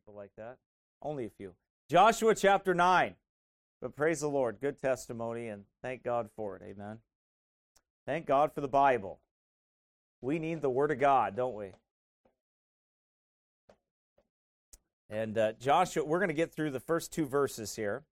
people like that. Only a few. Joshua chapter 9. But praise the Lord. Good testimony, and thank God for it. Amen. Thank God for the Bible. We need the Word of God, don't we? And Joshua, we're going to get through the first 2 verses here.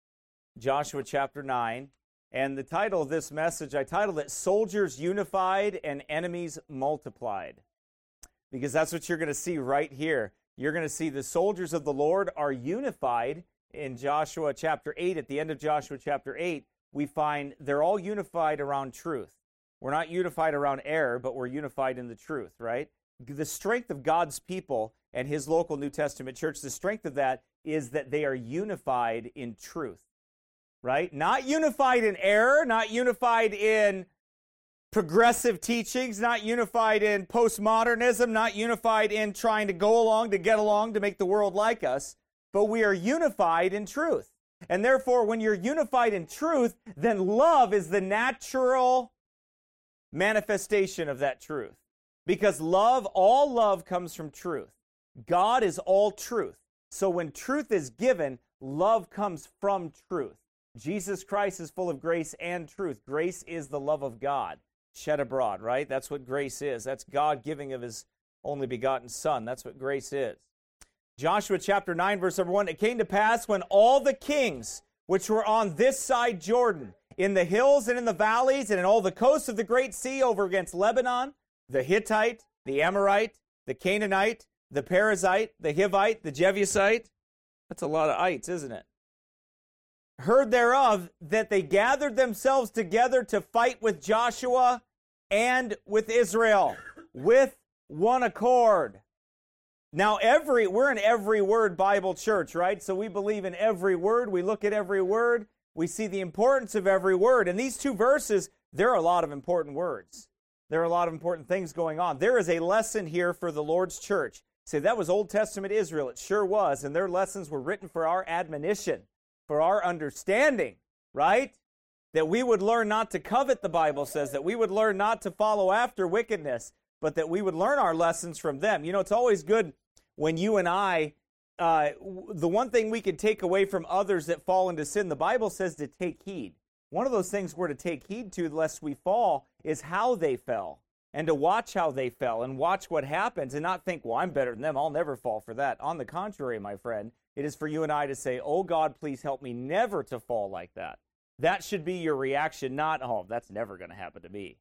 Joshua chapter 9. And the title of this message, I titled it, Soldiers Unified and Enemies Multiplied. Because that's what you're going to see right here. You're going to see the soldiers of the Lord are unified in Joshua chapter 8. At the end of Joshua chapter 8, we find they're all unified around truth. We're not unified around error, but we're unified in the truth, right? The strength of God's people and His local New Testament church, the strength of that is that they are unified in truth, right? Not unified in error, not unified in progressive teachings, not unified in postmodernism, not unified in trying to go along, to get along, to make the world like us, but we are unified in truth. And therefore, when you're unified in truth, then love is the natural manifestation of that truth. Because all love comes from truth. God is all truth. So when truth is given, love comes from truth. Jesus Christ is full of grace and truth. Grace is the love of God shed abroad, right? That's what grace is. That's God giving of His only begotten Son. That's what grace is. Joshua chapter 9, verse number 1, it came to pass when all the kings which were on this side Jordan, in the hills and in the valleys and in all the coasts of the great sea over against Lebanon, the Hittite, the Amorite, the Canaanite, the Perizzite, the Hivite, the Jebusite. That's a lot of ites, isn't it? Heard thereof that they gathered themselves together to fight with Joshua and with Israel with one accord. Now, we're an every word Bible church, right? So we believe in every word. We look at every word. We see the importance of every word. And these 2 verses, there are a lot of important words. There are a lot of important things going on. There is a lesson here for the Lord's church. Say, that was Old Testament Israel. It sure was. And their lessons were written for our admonition, for our understanding, right? That we would learn not to covet, the Bible says, that we would learn not to follow after wickedness, but that we would learn our lessons from them. You know, it's always good when you and I, the one thing we can take away from others that fall into sin, the Bible says to take heed. One of those things we're to take heed to lest we fall is how they fell, and to watch how they fell and watch what happens and not think, well, I'm better than them. I'll never fall for that. On the contrary, my friend, it is for you and I to say, oh God, please help me never to fall like that. That should be your reaction, not, oh, that's never going to happen to me.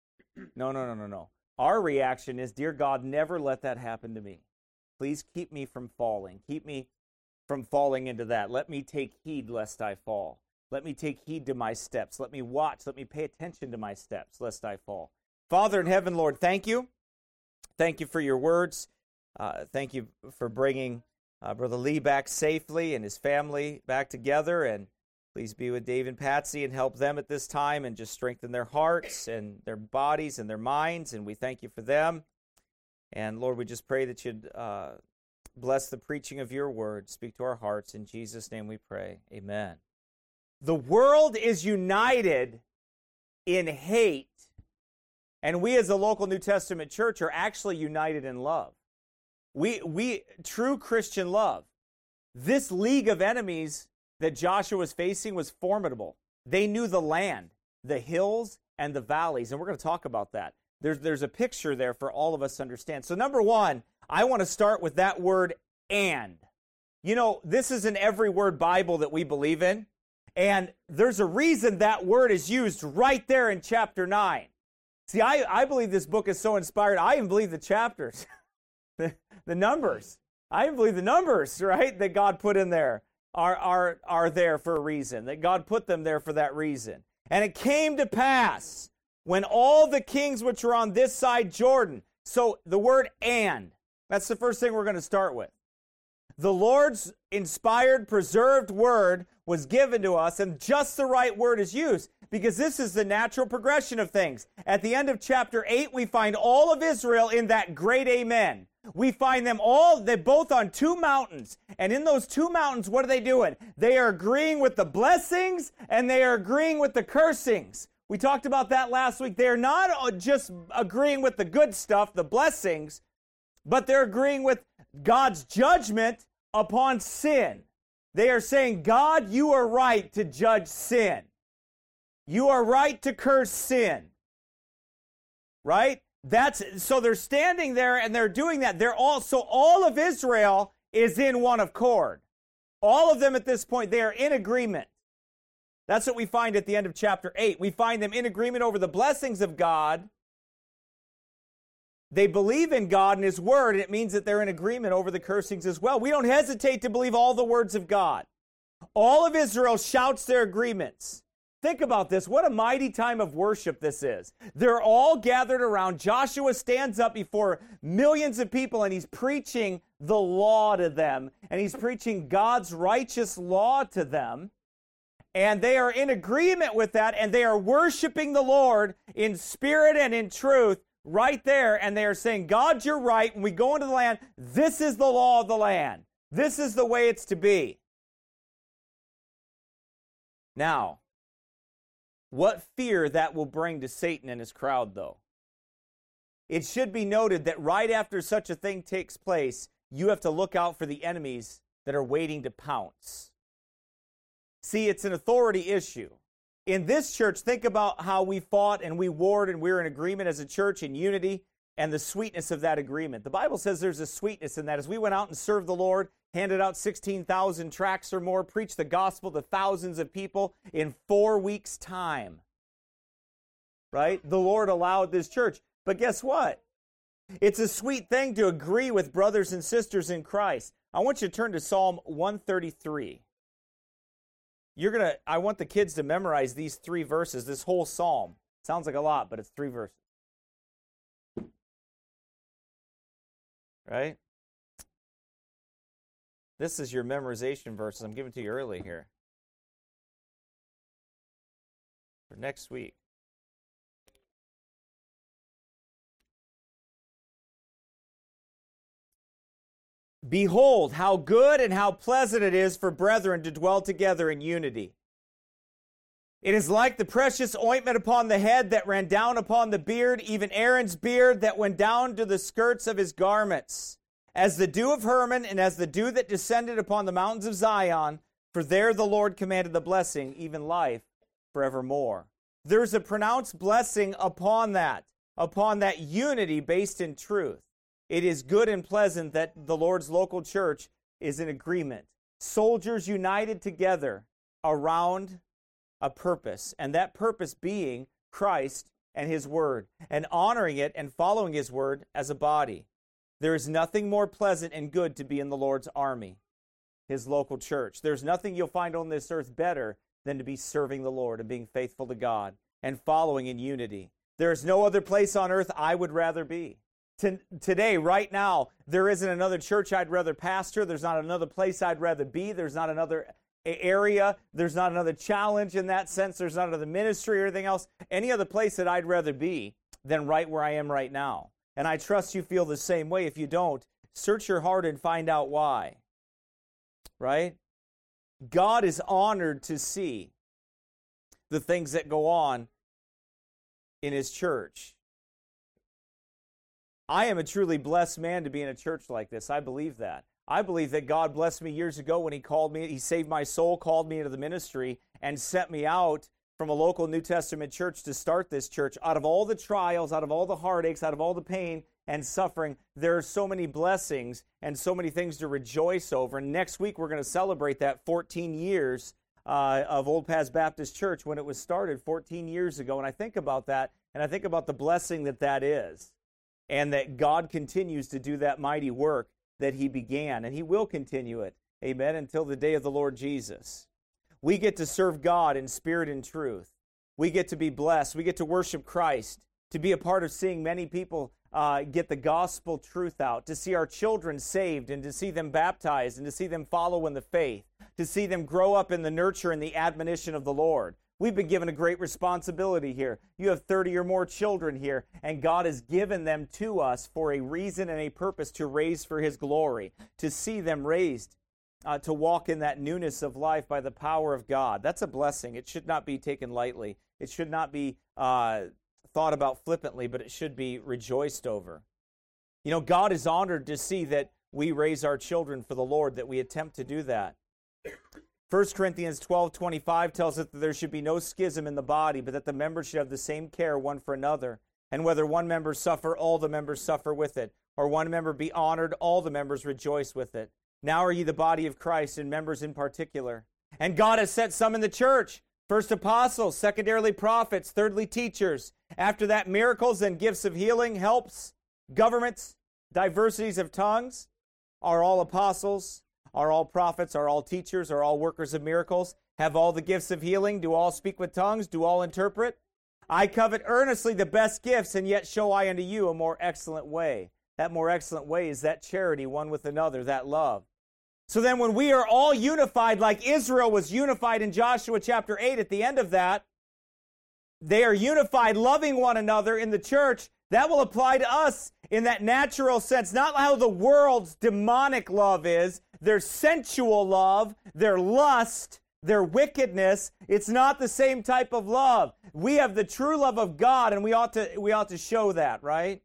No. Our reaction is, dear God, never let that happen to me. Please keep me from falling. Keep me from falling into that. Let me take heed lest I fall. Let me take heed to my steps. Let me watch. Let me pay attention to my steps lest I fall. Father in heaven, Lord, thank you. Thank you for your words. Thank you for bringing Brother Lee back safely and his family back together. And please be with Dave and Patsy and help them at this time and just strengthen their hearts and their bodies and their minds. And we thank you for them. And Lord, we just pray that you'd bless the preaching of your word. Speak to our hearts. In Jesus' name we pray. Amen. The world is united in hate, and we as a local New Testament church are actually united in love. We true Christian love. This league of enemies that Joshua was facing was formidable. They knew the land, the hills, and the valleys, and we're going to talk about that. There's a picture there for all of us to understand. So number 1, I want to start with that word, and. You know, this is an every word Bible that we believe in. And there's a reason that word is used right there in chapter 9. See, I believe this book is so inspired. I even believe the chapters, the numbers. I even believe the numbers, right, that God put in there are there for a reason, that God put them there for that reason. And it came to pass when all the kings which were on this side Jordan. So the word and, that's the first thing we're going to start with. The Lord's inspired, preserved word was given to us, and just the right word is used, because this is the natural progression of things. At the end of chapter 8, we find all of Israel in that great amen. We find them all, they're both on 2 mountains, and in those 2 mountains, what are they doing? They are agreeing with the blessings, and they are agreeing with the cursings. We talked about that last week. They are not just agreeing with the good stuff, the blessings, but they're agreeing with God's judgment upon sin. They are saying, God, you are right to judge sin. You are right to curse sin. Right? So they're standing there and they're doing that. All of Israel is in one accord. All of them at this point, they are in agreement. That's what we find at the end of chapter 8. We find them in agreement over the blessings of God. They believe in God and His Word, and it means that they're in agreement over the cursings as well. We don't hesitate to believe all the words of God. All of Israel shouts their agreements. Think about this. What a mighty time of worship this is. They're all gathered around. Joshua stands up before millions of people, and he's preaching the law to them, and he's preaching God's righteous law to them. And they are in agreement with that, and they are worshiping the Lord in spirit and in truth right there. And they are saying, God, you're right. When we go into the land, this is the law of the land. This is the way it's to be. Now, what fear that will bring to Satan and his crowd, though. It should be noted that right after such a thing takes place, you have to look out for the enemies that are waiting to pounce. See, it's an authority issue. In this church, think about how we fought and we warred and we were in agreement as a church in unity and the sweetness of that agreement. The Bible says there's a sweetness in that. As we went out and served the Lord, handed out 16,000 tracts or more, preached the gospel to thousands of people in 4 weeks' time. Right? The Lord allowed this church. But guess what? It's a sweet thing to agree with brothers and sisters in Christ. I want you to turn to Psalm 133. I want the kids to memorize these 3 verses, this whole psalm. Sounds like a lot, but it's 3 verses. Right? This is your memorization verses. I'm giving to you early here. For next week. Behold, how good and how pleasant it is for brethren to dwell together in unity. It is like the precious ointment upon the head that ran down upon the beard, even Aaron's beard that went down to the skirts of his garments, as the dew of Hermon and as the dew that descended upon the mountains of Zion, for there the Lord commanded the blessing, even life forevermore. There's a pronounced blessing upon that unity based in truth. It is good and pleasant that the Lord's local church is in agreement. Soldiers united together around a purpose, and that purpose being Christ and His Word, and honoring it and following His Word as a body. There is nothing more pleasant and good to be in the Lord's army, His local church. There's nothing you'll find on this earth better than to be serving the Lord and being faithful to God and following in unity. There is no other place on earth I would rather be. Today, right now, there isn't another church I'd rather pastor. There's not another place I'd rather be. There's not another area. There's not another challenge in that sense. There's not another ministry or anything else. Any other place that I'd rather be than right where I am right now. And I trust you feel the same way. If you don't, search your heart and find out why. Right? God is honored to see the things that go on in His church. I am a truly blessed man to be in a church like this. I believe that. I believe that God blessed me years ago when He called me. He saved my soul, called me into the ministry, and sent me out from a local New Testament church to start this church. Out of all the trials, out of all the heartaches, out of all the pain and suffering, there are so many blessings and so many things to rejoice over. And next week, we're going to celebrate that 14 years of Old Paths Baptist Church when it was started 14 years ago. And I think about that, and I think about the blessing that is. And that God continues to do that mighty work that He began. And He will continue it, amen, until the day of the Lord Jesus. We get to serve God in spirit and truth. We get to be blessed. We get to worship Christ, to be a part of seeing many people get the gospel truth out, to see our children saved and to see them baptized and to see them follow in the faith, to see them grow up in the nurture and the admonition of the Lord. We've been given a great responsibility here. You have 30 or more children here, and God has given them to us for a reason and a purpose to raise for His glory, to see them raised, to walk in that newness of life by the power of God. That's a blessing. It should not be taken lightly. It should not be thought about flippantly, but it should be rejoiced over. You know, God is honored to see that we raise our children for the Lord, that we attempt to do that. 1 Corinthians 12:25 tells us that there should be no schism in the body, but that the members should have the same care one for another. And whether one member suffer, all the members suffer with it. Or one member be honored, all the members rejoice with it. Now are ye the body of Christ, and members in particular. And God has set some in the church. First apostles, secondarily prophets, thirdly teachers. After that, miracles and gifts of healing, helps, governments, diversities of tongues. Are all apostles? Are all prophets? Are all teachers? Are all workers of miracles? Have all the gifts of healing? Do all speak with tongues? Do all interpret? I covet earnestly the best gifts, and yet show I unto you a more excellent way. That more excellent way is that charity one with another, that love. So then when we are all unified, like Israel was unified in Joshua chapter 8, at the end of that, they are unified, loving one another in the church. That will apply to us in that natural sense, not how the world's demonic love is, their sensual love, their lust, their wickedness. It's not the same type of love. We have the true love of God, and we ought to show that, right?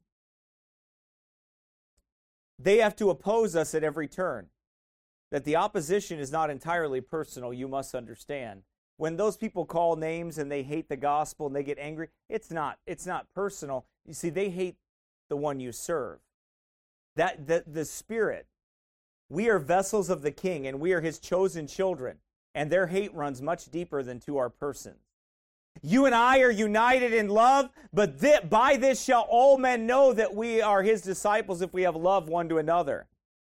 They have to oppose us at every turn. That the opposition is not entirely personal, you must understand. When those people call names and they hate the gospel and they get angry, it's not personal. You see, they hate the one you serve. The Spirit. We are vessels of the King, and we are His chosen children, and their hate runs much deeper than to our persons. You and I are united in love, but by this shall all men know that we are His disciples, if we have love one to another.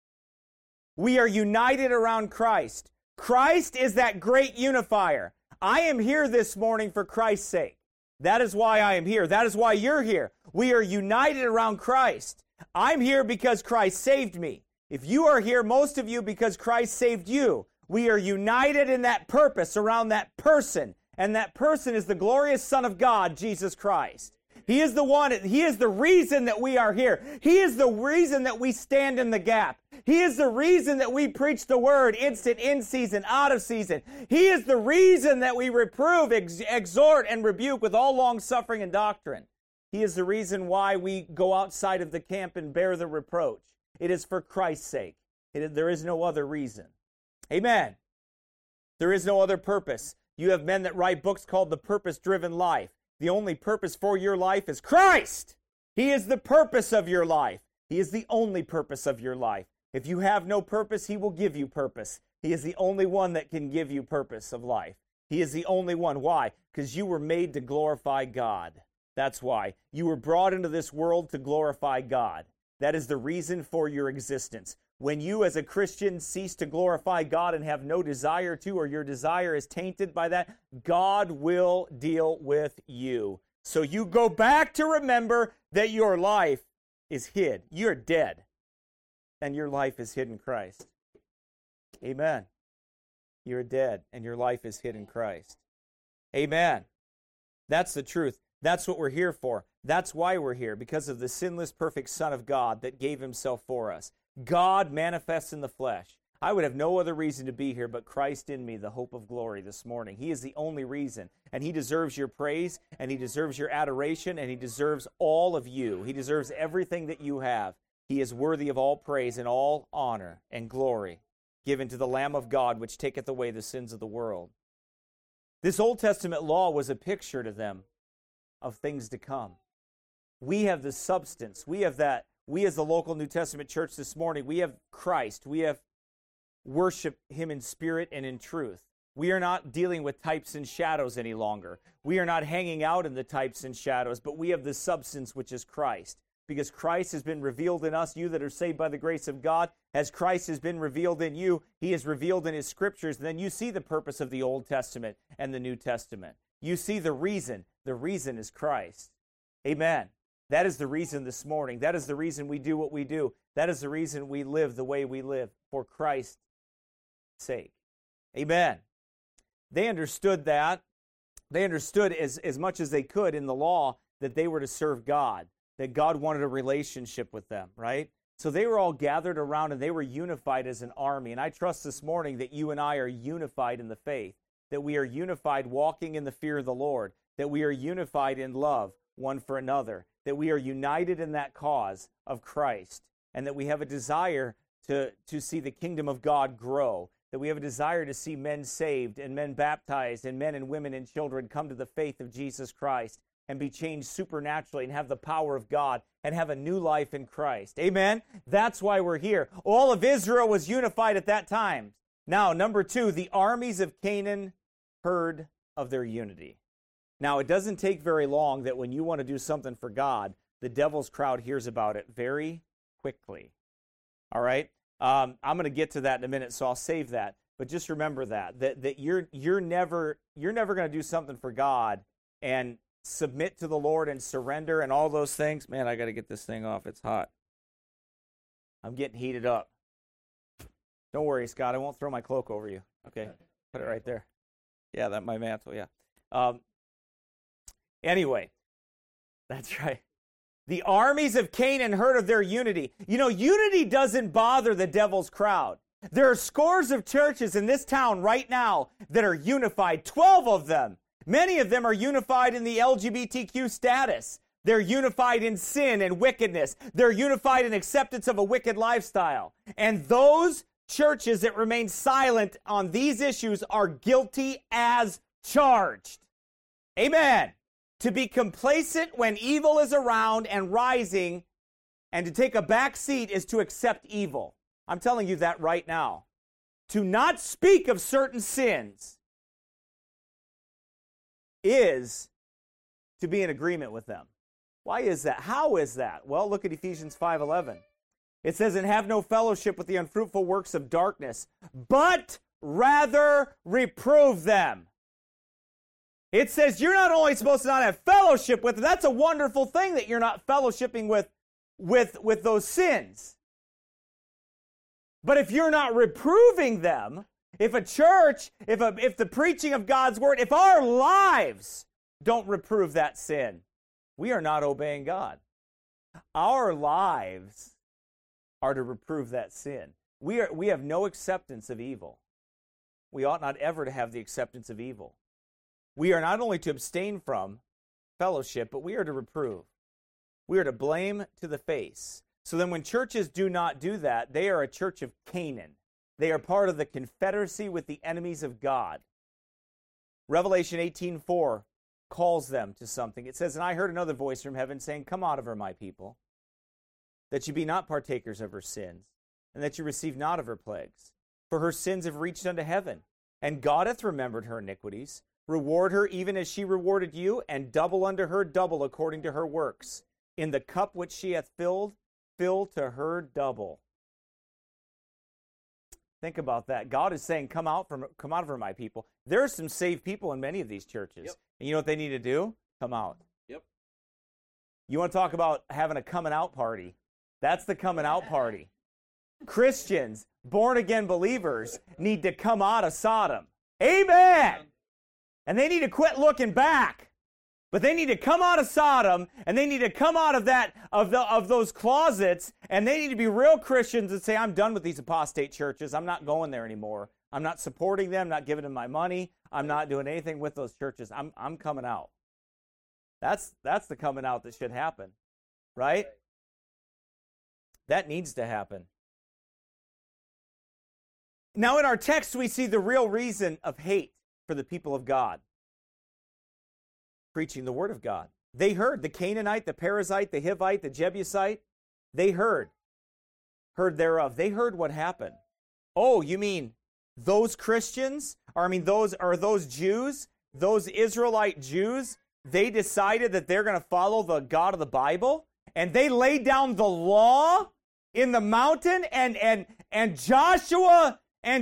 We are united around Christ. Christ is that great unifier. I am here this morning for Christ's sake. That is why I am here. That is why you're here. We are united around Christ. I'm here because Christ saved me. If you are here, most of you, because Christ saved you. We are united in that purpose around that person. And that person is the glorious Son of God, Jesus Christ. He is the one, He is the reason that we are here. He is the reason that we stand in the gap. He is the reason that we preach the word, instant, in season, out of season. He is the reason that we reprove, exhort, and rebuke with all long suffering and doctrine. He is the reason why we go outside of the camp and bear the reproach. It is for Christ's sake. There is no other reason. Amen. There is no other purpose. You have men that write books called The Purpose-Driven Life. The only purpose for your life is Christ. He is the purpose of your life. He is the only purpose of your life. If you have no purpose, He will give you purpose. He is the only one that can give you purpose of life. He is the only one. Why? Because you were made to glorify God. That's why. You were brought into this world to glorify God. That is the reason for your existence. When you as a Christian cease to glorify God and have no desire to, or your desire is tainted by that, God will deal with you. So you go back to remember that your life is hid. You're dead. And your life is hid in Christ. Amen. You're dead and your life is hid in Christ. Amen. That's the truth. That's what we're here for. That's why we're here, because of the sinless, perfect Son of God that gave Himself for us. God manifests in the flesh. I would have no other reason to be here but Christ in me, the hope of glory this morning. He is the only reason, and He deserves your praise, and He deserves your adoration, and He deserves all of you. He deserves everything that you have. He is worthy of all praise and all honor and glory given to the Lamb of God, which taketh away the sins of the world. This Old Testament law was a picture to them of things to come. We have the substance. We have that. We as the local New Testament church this morning, we have Christ. We have worshiped Him in spirit and in truth. We are not dealing with types and shadows any longer. We are not hanging out in the types and shadows, but we have the substance, which is Christ. Because Christ has been revealed in us, you that are saved by the grace of God. As Christ has been revealed in you, He is revealed in His Scriptures. And then you see the purpose of the Old Testament and the New Testament. You see the reason. The reason is Christ. Amen. That is the reason this morning. That is the reason we do what we do. That is the reason we live the way we live, for Christ's sake. Amen. They understood that. They understood as much as they could in the law that they were to serve God, that God wanted a relationship with them, right? So they were all gathered around and they were unified as an army. And I trust this morning that you and I are unified in the faith, that we are unified walking in the fear of the Lord, that we are unified in love one for another, that we are united in that cause of Christ, and that we have a desire to see the kingdom of God grow, that we have a desire to see men saved and men baptized and men and women and children come to the faith of Jesus Christ and be changed supernaturally and have the power of God and have a new life in Christ. Amen? That's why we're here. All of Israel was unified at that time. Now, number 2, the armies of Canaan heard of their unity. Now, it doesn't take very long that when you want to do something for God, the devil's crowd hears about it very quickly. All right? I'm going to get to that in a minute, so I'll save that. But just remember that you're never going to do something for God and submit to the Lord and surrender and all those things. Man, I got to get this thing off. It's hot. I'm getting heated up. Don't worry, Scott. I won't throw my cloak over you. Okay, put it right there. Yeah, that my mantle. Yeah. Anyway, that's right. The armies of Canaan heard of their unity. You know, unity doesn't bother the devil's crowd. There are scores of churches in this town right now that are unified, 12 of them. Many of them are unified in the LGBTQ status. They're unified in sin and wickedness. They're unified in acceptance of a wicked lifestyle. And those churches that remain silent on these issues are guilty as charged. Amen. To be complacent when evil is around and rising, and to take a back seat is to accept evil. I'm telling you that right now. To not speak of certain sins is to be in agreement with them. Why is that? How is that? Well, look at Ephesians 5:11. It says, "And have no fellowship with the unfruitful works of darkness, but rather reprove them." It says you're not only supposed to not have fellowship with them. That's a wonderful thing that you're not fellowshipping with those sins. But if you're not reproving them, if a church, if the preaching of God's word, if our lives don't reprove that sin, we are not obeying God. Our lives are to reprove that sin. We have no acceptance of evil. We ought not ever to have the acceptance of evil. We are not only to abstain from fellowship, but we are to reprove. We are to blame to the face. So then when churches do not do that, they are a church of Canaan. They are part of the confederacy with the enemies of God. Revelation 18:4 calls them to something. It says, "And I heard another voice from heaven saying, 'Come out of her, my people, that you be not partakers of her sins, and that you receive not of her plagues. For her sins have reached unto heaven, and God hath remembered her iniquities. Reward her even as she rewarded you, and double unto her double according to her works. In the cup which she hath filled, fill to her double." Think about that. God is saying, come out of her, my people. There are some saved people in many of these churches. Yep. And you know what they need to do? Come out. Yep. You want to talk about having a coming out party? That's the coming out party. Christians, born-again believers, need to come out of Sodom. Amen! And they need to quit looking back. But they need to come out of Sodom, and they need to come out of of those closets, and they need to be real Christians and say, I'm done with these apostate churches. I'm not going there anymore. I'm not supporting them, not giving them my money. I'm not doing anything with those churches. I'm coming out. That's the coming out that should happen, right? That needs to happen. Now in our text, we see the real reason of hate for the people of God. Preaching the word of God. They heard the Canaanite, the Perizzite, the Hivite, the Jebusite. They heard thereof. They heard what happened. Oh, you mean those Christians? Those Jews, those Israelite Jews, they decided that they're going to follow the God of the Bible, and they laid down the law in the mountain, and Joshua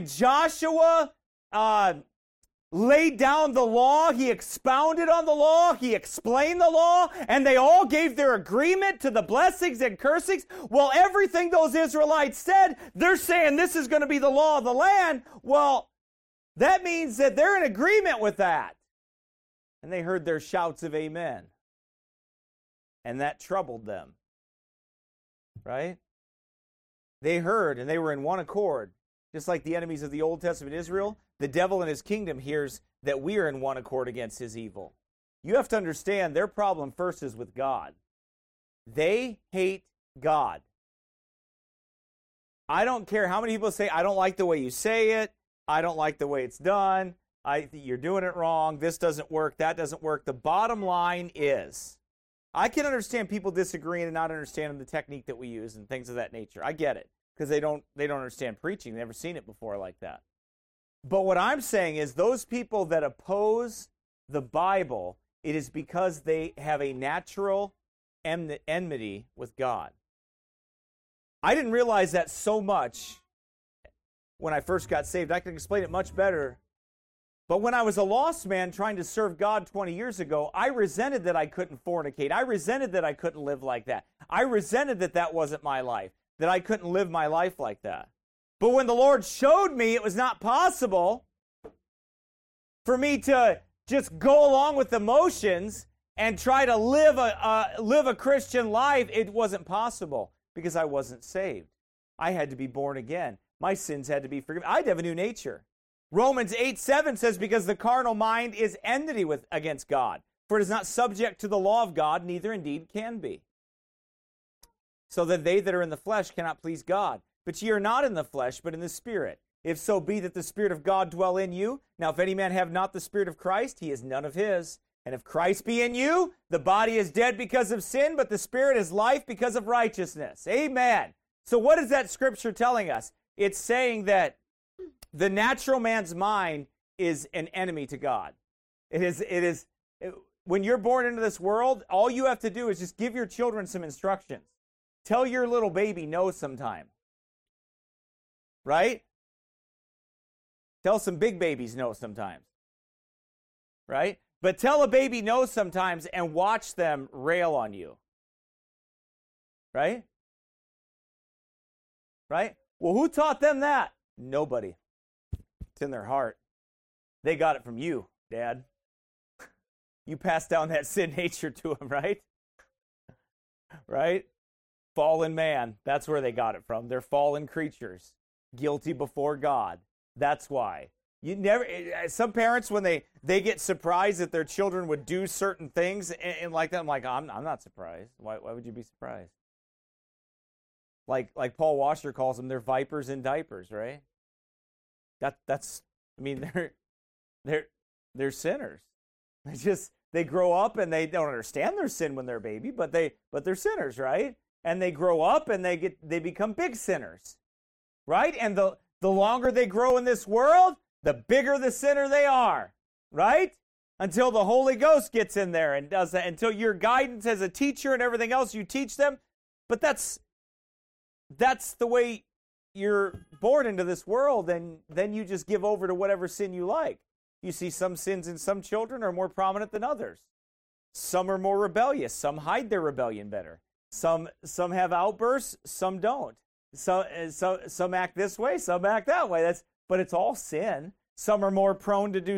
laid down the law. He expounded on the law. He explained the law, and they all gave their agreement to the blessings and cursings. Well, everything those Israelites said, they're saying this is going to be the law of the land. Well, that means that they're in agreement with that. And they heard their shouts of amen. And that troubled them. Right? They heard, and they were in one accord. Just like the enemies of the Old Testament Israel, the devil and his kingdom hears that we are in one accord against his evil. You have to understand their problem first is with God. They hate God. I don't care how many people say, I don't like the way you say it. I don't like the way it's done. You're doing it wrong. This doesn't work. That doesn't work. The bottom line is, I can understand people disagreeing and not understanding the technique that we use and things of that nature. I get it, because they don't understand preaching. They've never seen it before like that. But what I'm saying is those people that oppose the Bible, it is because they have a natural enmity with God. I didn't realize that so much when I first got saved. I can explain it much better. But when I was a lost man trying to serve God 20 years ago, I resented that I couldn't fornicate. I resented that I couldn't live like that. I resented that that wasn't my life, that I couldn't live my life like that. But when the Lord showed me it was not possible for me to just go along with the motions and try to live a Christian life, it wasn't possible because I wasn't saved. I had to be born again. My sins had to be forgiven. I had to have a new nature. Romans 8:7 says, because the carnal mind is enmity against God, for it is not subject to the law of God, neither indeed can be. So that they that are in the flesh cannot please God. But ye are not in the flesh, but in the Spirit. If so be that the Spirit of God dwell in you. Now if any man have not the Spirit of Christ, he is none of his. And if Christ be in you, the body is dead because of sin, but the Spirit is life because of righteousnness. Amen. So what is that scripture telling us? It's saying that the natural man's mind is an enemy to God. When you're born into this world, all you have to do is just give your children some instructions. Tell your little baby no sometime. Right? Tell some big babies no sometimes. Right? But tell a baby no sometimes and watch them rail on you. Right? Right? Well, who taught them that? Nobody. It's in their heart. They got it from you, Dad. You passed down that sin nature to them, right? Right? Fallen man. That's where they got it from. They're fallen creatures. Guilty before God. That's why. Some parents, when they get surprised that their children would do certain things and like that, I'm like, I'm not surprised. Why would you be surprised? Like Paul Washer calls them, they're vipers in diapers, right? They're sinners. They grow up and they don't understand their sin when they're a baby, but they're sinners, right? And they grow up and they become big sinners. Right? And the longer they grow in this world, the bigger the sinner they are. Right? Until the Holy Ghost gets in there and does that. Until your guidance as a teacher and everything else, you teach them. But that's the way you're born into this world, and then you just give over to whatever sin you like. You see some sins in some children are more prominent than others. Some are more rebellious. Some hide their rebellion better. Some have outbursts. Some don't. Some act this way. Some act that way. But it's all sin. Some are more prone to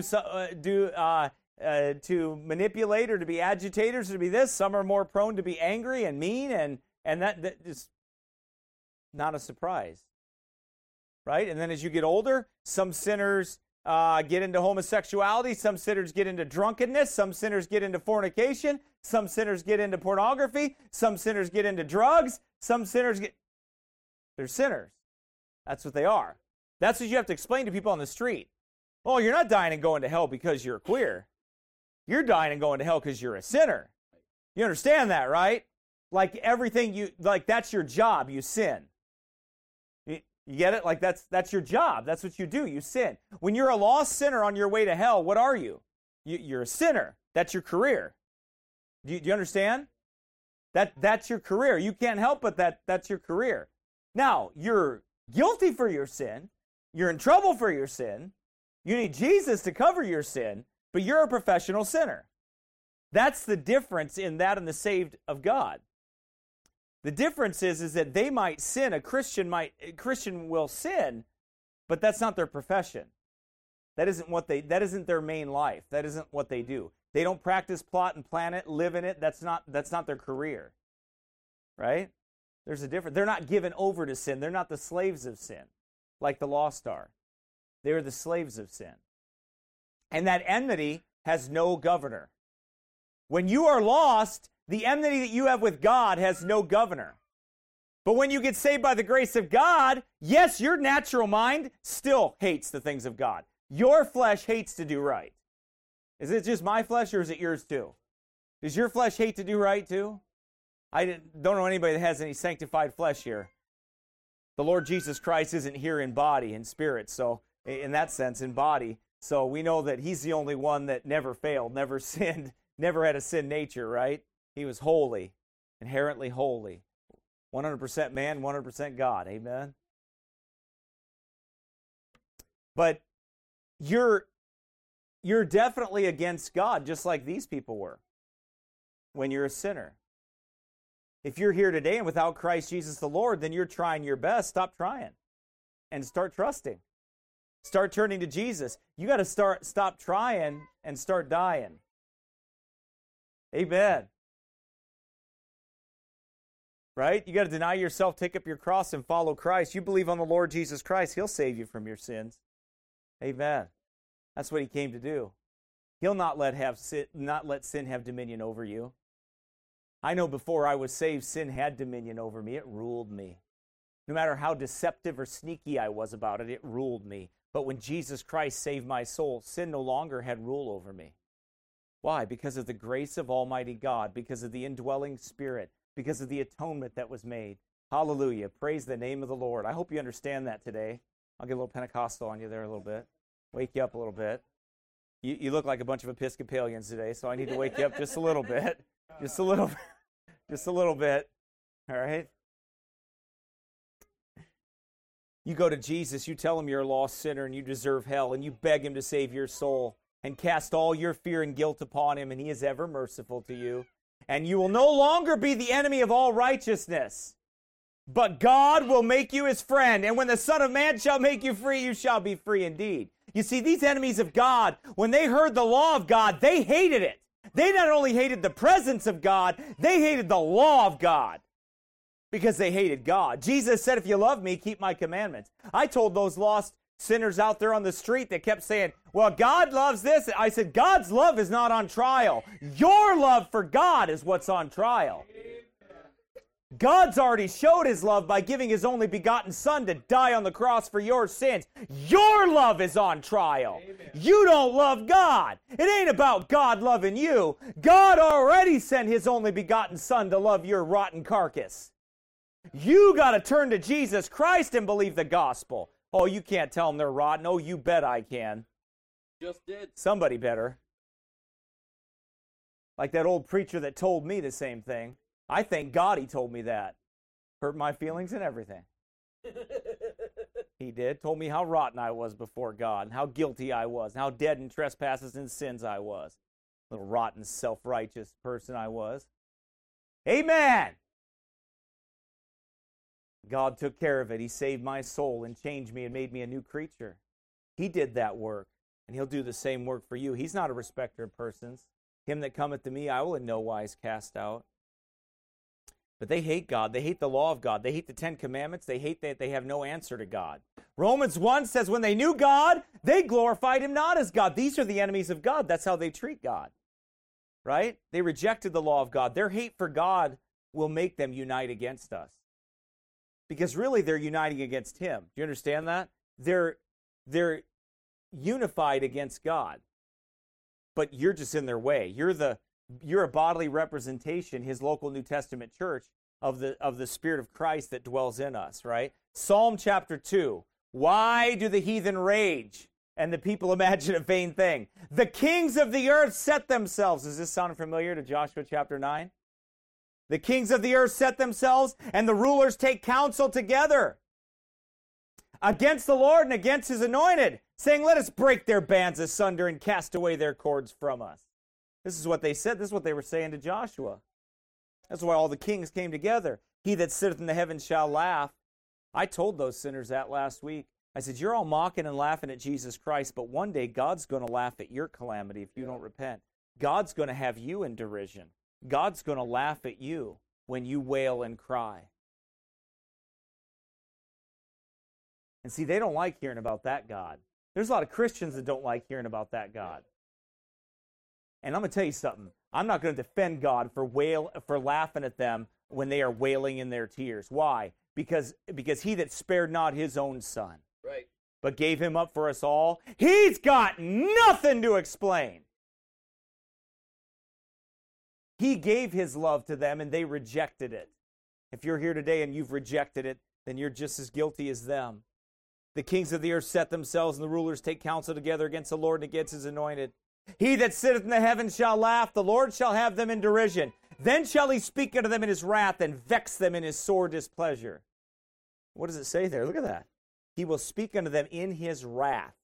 to manipulate or to be agitators or to be this. Some are more prone to be angry and mean, and that is not a surprise. Right? And then as you get older, some sinners get into homosexuality, some sinners get into drunkenness, some sinners get into fornication, some sinners get into pornography, some sinners get into drugs, they're sinners. That's what they are. That's what you have to explain to people on the street. Oh, you're not dying and going to hell because you're queer. You're dying and going to hell because you're a sinner. You understand that, right? Like everything that's your job, you sin. You get it? Like that's your job. That's what you do. You sin. When you're a lost sinner on your way to hell, what are you? You're a sinner. That's your career. Do you understand? That's your career. You can't help but that's your career. Now, you're guilty for your sin. You're in trouble for your sin. You need Jesus to cover your sin, but you're a professional sinner. That's the difference in that and the saved of God. The difference is that they might sin. A Christian will sin, but that's not their profession. That isn't their main life. That isn't what they do. They don't practice, plot, and plan it, live in it. That's not their career. Right? There's a difference. They're not given over to sin. They're not the slaves of sin, like the lost are. They're the slaves of sin. And that enmity has no governor. When you are lost, the enmity that you have with God has no governor. But when you get saved by the grace of God, yes, your natural mind still hates the things of God. Your flesh hates to do right. Is it just my flesh, or is it yours too? Does your flesh hate to do right too? I don't know anybody that has any sanctified flesh here. The Lord Jesus Christ isn't here in body, in spirit, so in that sense, in body. So we know that he's the only one that never failed, never sinned, never had a sin nature, right? He was holy, inherently holy. 100% man, 100% God. Amen? But you're definitely against God, just like these people were when you're a sinner. If you're here today and without Christ Jesus the Lord, then you're trying your best. Stop trying and start trusting. Start turning to Jesus. You got to stop trying and start dying. Amen. Right? You got to deny yourself, take up your cross, and follow Christ. You believe on the Lord Jesus Christ, he'll save you from your sins. Amen. That's what he came to do. He'll not let sin have dominion over you. I know before I was saved, sin had dominion over me. It ruled me. No matter how deceptive or sneaky I was about it, it ruled me. But when Jesus Christ saved my soul, sin no longer had rule over me. Why? Because of the grace of Almighty God, because of the indwelling Spirit, because of the atonement that was made. Hallelujah. Praise the name of the Lord. I hope you understand that today. I'll get a little Pentecostal on you there a little bit. Wake you up a little bit. You look like a bunch of Episcopalians today, so I need to wake you up just a little bit. Just a little bit. Just a little bit. All right? You go to Jesus, you tell him you're a lost sinner and you deserve hell, and you beg him to save your soul and cast all your fear and guilt upon him, and he is ever merciful to you. And you will no longer be the enemy of all righteousness, but God will make you his friend. And when the Son of Man shall make you free, you shall be free indeed. You see, these enemies of God, when they heard the law of God, they hated it. They not only hated the presence of God, they hated the law of God because they hated God. Jesus said, if you love me, keep my commandments. I told those lost sinners out there on the street that kept saying, well, God loves this. I said, God's love is not on trial. Your love for God is what's on trial. God's already showed his love by giving his only begotten Son to die on the cross for your sins. Your love is on trial. Amen. You don't love God. It ain't about God loving you. God already sent his only begotten Son to love your rotten carcass. You got to turn to Jesus Christ and believe the gospel. Oh, you can't tell them they're rotten. Oh, you bet I can. Just did. Somebody better. Like that old preacher that told me the same thing. I thank God he told me that. Hurt my feelings and everything. He did. Told me how rotten I was before God, and how guilty I was, and how dead in trespasses and sins I was. Little rotten, self-righteous person I was. Amen! God took care of it. He saved my soul and changed me and made me a new creature. He did that work, and he'll do the same work for you. He's not a respecter of persons. Him that cometh to me, I will in no wise cast out. But they hate God. They hate the law of God. They hate the Ten Commandments. They hate that they have no answer to God. Romans 1 says when they knew God, they glorified him not as God. These are the enemies of God. That's how they treat God. Right? They rejected the law of God. Their hate for God will make them unite against us. Because really they're uniting against him. Do you understand that? They're unified against God. But you're just in their way. You're a bodily representation, his local New Testament church, of the Spirit of Christ that dwells in us, right? Psalm chapter 2. Why do the heathen rage and the people imagine a vain thing? The kings of the earth set themselves. Does this sound familiar to Joshua chapter 9? The kings of the earth set themselves, and the rulers take counsel together against the Lord and against his anointed, saying, let us break their bands asunder and cast away their cords from us. This is what they said. This is what they were saying to Joshua. That's why all the kings came together. He that sitteth in the heavens shall laugh. I told those sinners that last week. I said, you're all mocking and laughing at Jesus Christ, but one day God's going to laugh at your calamity if you don't repent. God's going to have you in derision. God's going to laugh at you when you wail and cry. And see, they don't like hearing about that God. There's a lot of Christians that don't like hearing about that God. And I'm going to tell you something. I'm not going to defend God for laughing at them when they are wailing in their tears. Why? Because he that spared not his own son, Right. but gave him up for us all, he's got nothing to explain. He gave his love to them, and they rejected it. If you're here today and you've rejected it, then you're just as guilty as them. The kings of the earth set themselves, and the rulers take counsel together against the Lord and against his anointed. He that sitteth in the heavens shall laugh, the Lord shall have them in derision. Then shall he speak unto them in his wrath, and vex them in his sore displeasure. What does it say there? Look at that. He will speak unto them in his wrath.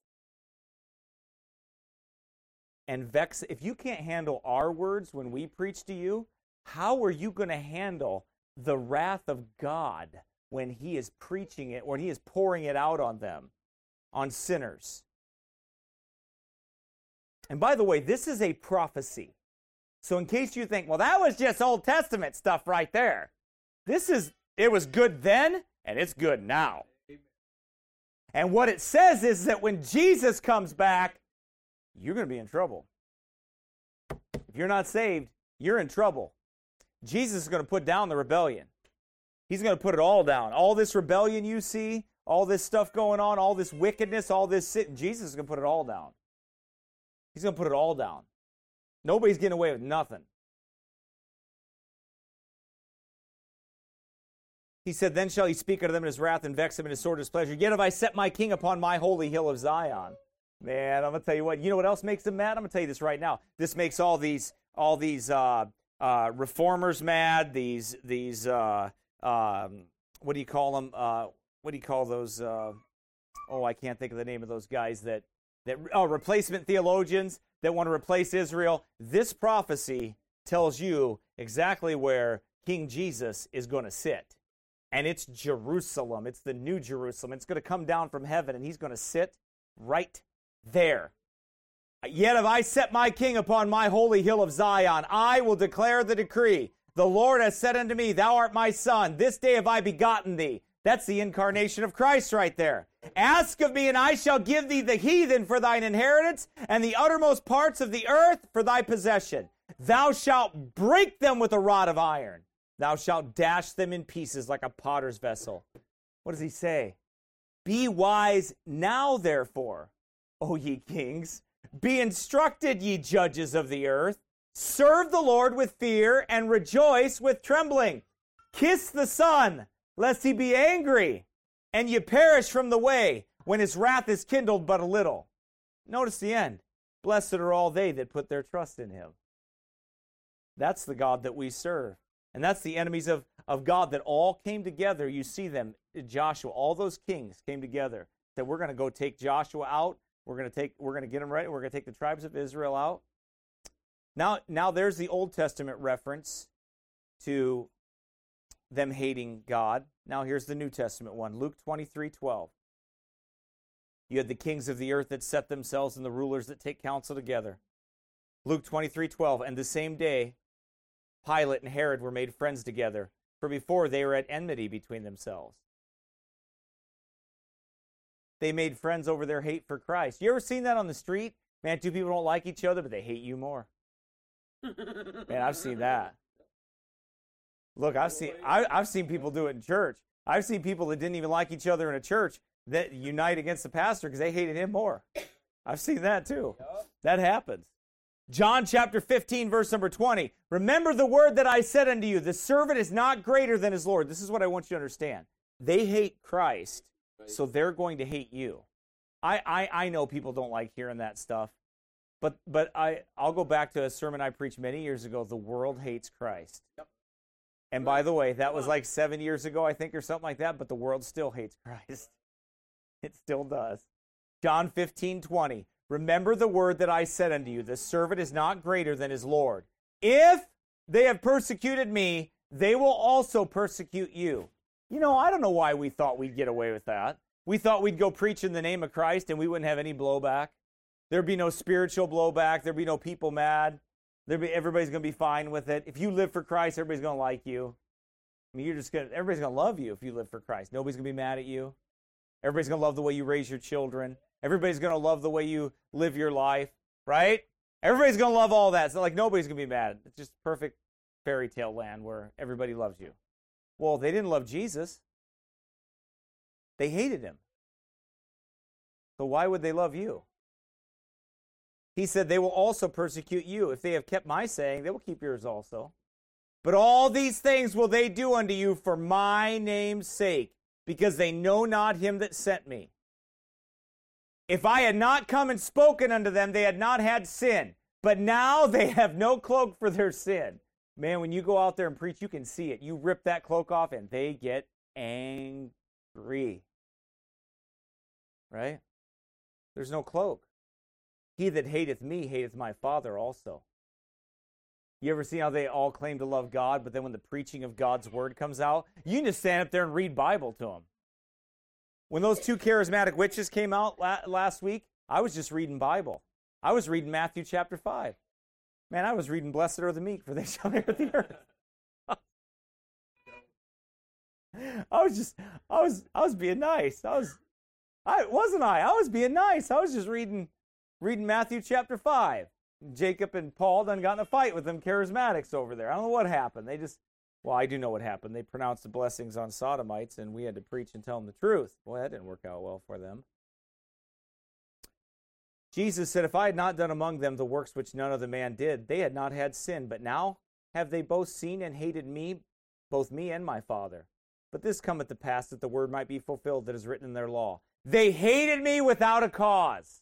And vex. If you can't handle our words when we preach to you, how are you going to handle the wrath of God when he is preaching it, when he is pouring it out on them, on sinners? And by the way, this is a prophecy. So in case you think, well, that was just Old Testament stuff right there. It was good then, and it's good now. And what it says is that when Jesus comes back, you're going to be in trouble. If you're not saved, you're in trouble. Jesus is going to put down the rebellion. He's going to put it all down. All this rebellion you see, all this stuff going on, all this wickedness, all this sin, Jesus is going to put it all down. He's going to put it all down. Nobody's getting away with nothing. He said, then shall he speak unto them in his wrath and vex them in his sore displeasure. Yet have I set my king upon my holy hill of Zion. Man, I'm going to tell you what. You know what else makes them mad? I'm going to tell you this right now. This makes all these reformers mad. These what do you call them? What do you call those? I can't think of the name of those guys that replacement theologians that want to replace Israel. This prophecy tells you exactly where King Jesus is going to sit. And it's Jerusalem. It's the new Jerusalem. It's going to come down from heaven, and he's going to sit right there. Yet have I set my king upon my holy hill of Zion. I will declare the decree. The Lord has said unto me, thou art my son. This day have I begotten thee. That's the incarnation of Christ right there. Ask of me, and I shall give thee the heathen for thine inheritance, and the uttermost parts of the earth for thy possession. Thou shalt break them with a rod of iron. Thou shalt dash them in pieces like a potter's vessel. What does he say? Be wise now, therefore, O ye kings. Be instructed, ye judges of the earth. Serve the Lord with fear and rejoice with trembling. Kiss the Son, lest he be angry, and ye perish from the way, when his wrath is kindled but a little. Notice the end. Blessed are all they that put their trust in him. That's the God that we serve. And that's the enemies of God that all came together. You see them, Joshua, all those kings came together. That we're going to go take Joshua out. We're going to get him ready. We're going to take the tribes of Israel out. Now there's the Old Testament reference to them hating God. Now here's the New Testament one. Luke 23:12. You had the kings of the earth that set themselves and the rulers that take counsel together. Luke 23:12. And the same day, Pilate and Herod were made friends together, for before they were at enmity between themselves. They made friends over their hate for Christ. You ever seen that on the street? Man, two people don't like each other, but they hate you more. Man, I've seen that. Look, I've seen people do it in church. I've seen people that didn't even like each other in a church that unite against the pastor because they hated him more. I've seen that too. That happens. John chapter 15, verse number 20. Remember the word that I said unto you, the servant is not greater than his Lord. This is what I want you to understand. They hate Christ, so they're going to hate you. I know people don't like hearing that stuff, but I'll go back to a sermon I preached many years ago. The world hates Christ. Yep. And by the way, that was like 7 years ago, I think, or something like that, but the world still hates Christ. It still does. John 15:20. Remember the word that I said unto you, the servant is not greater than his Lord. If they have persecuted me, they will also persecute you. You know, I don't know why we thought we'd get away with that. We thought we'd go preach in the name of Christ and we wouldn't have any blowback. There'd be no spiritual blowback. There'd be no people mad. Everybody's going to be fine with it. If you live for Christ, everybody's going to like you. I mean, everybody's going to love you if you live for Christ. Nobody's going to be mad at you. Everybody's going to love the way you raise your children. Everybody's going to love the way you live your life, right? Everybody's going to love all that. So like nobody's going to be mad. It's just perfect fairy tale land where everybody loves you. Well, they didn't love Jesus. They hated him. So why would they love you? He said, they will also persecute you. If they have kept my saying, they will keep yours also. But all these things will they do unto you for my name's sake, because they know not him that sent me. If I had not come and spoken unto them, they had not had sin. But now they have no cloak for their sin. Man, when you go out there and preach, you can see it. You rip that cloak off and they get angry. Right? There's no cloak. He that hateth me hateth my Father also. You ever see how they all claim to love God, but then when the preaching of God's word comes out, you can just stand up there and read Bible to them. When those two charismatic witches came out last week, I was just reading Bible. I was reading Matthew chapter 5. Man, I was reading Blessed are the meek, for they shall inherit the earth. I was being nice. I was being nice. I was just reading Matthew chapter 5. Jacob and Paul done got in a fight with them charismatics over there. I don't know what happened. I do know what happened. They pronounced the blessings on sodomites, and we had to preach and tell them the truth. Boy, that didn't work out well for them. Jesus said, if I had not done among them the works which none other man did, they had not had sin. But now have they both seen and hated me, both me and my Father. But this cometh to pass that the word might be fulfilled that is written in their law. They hated me without a cause.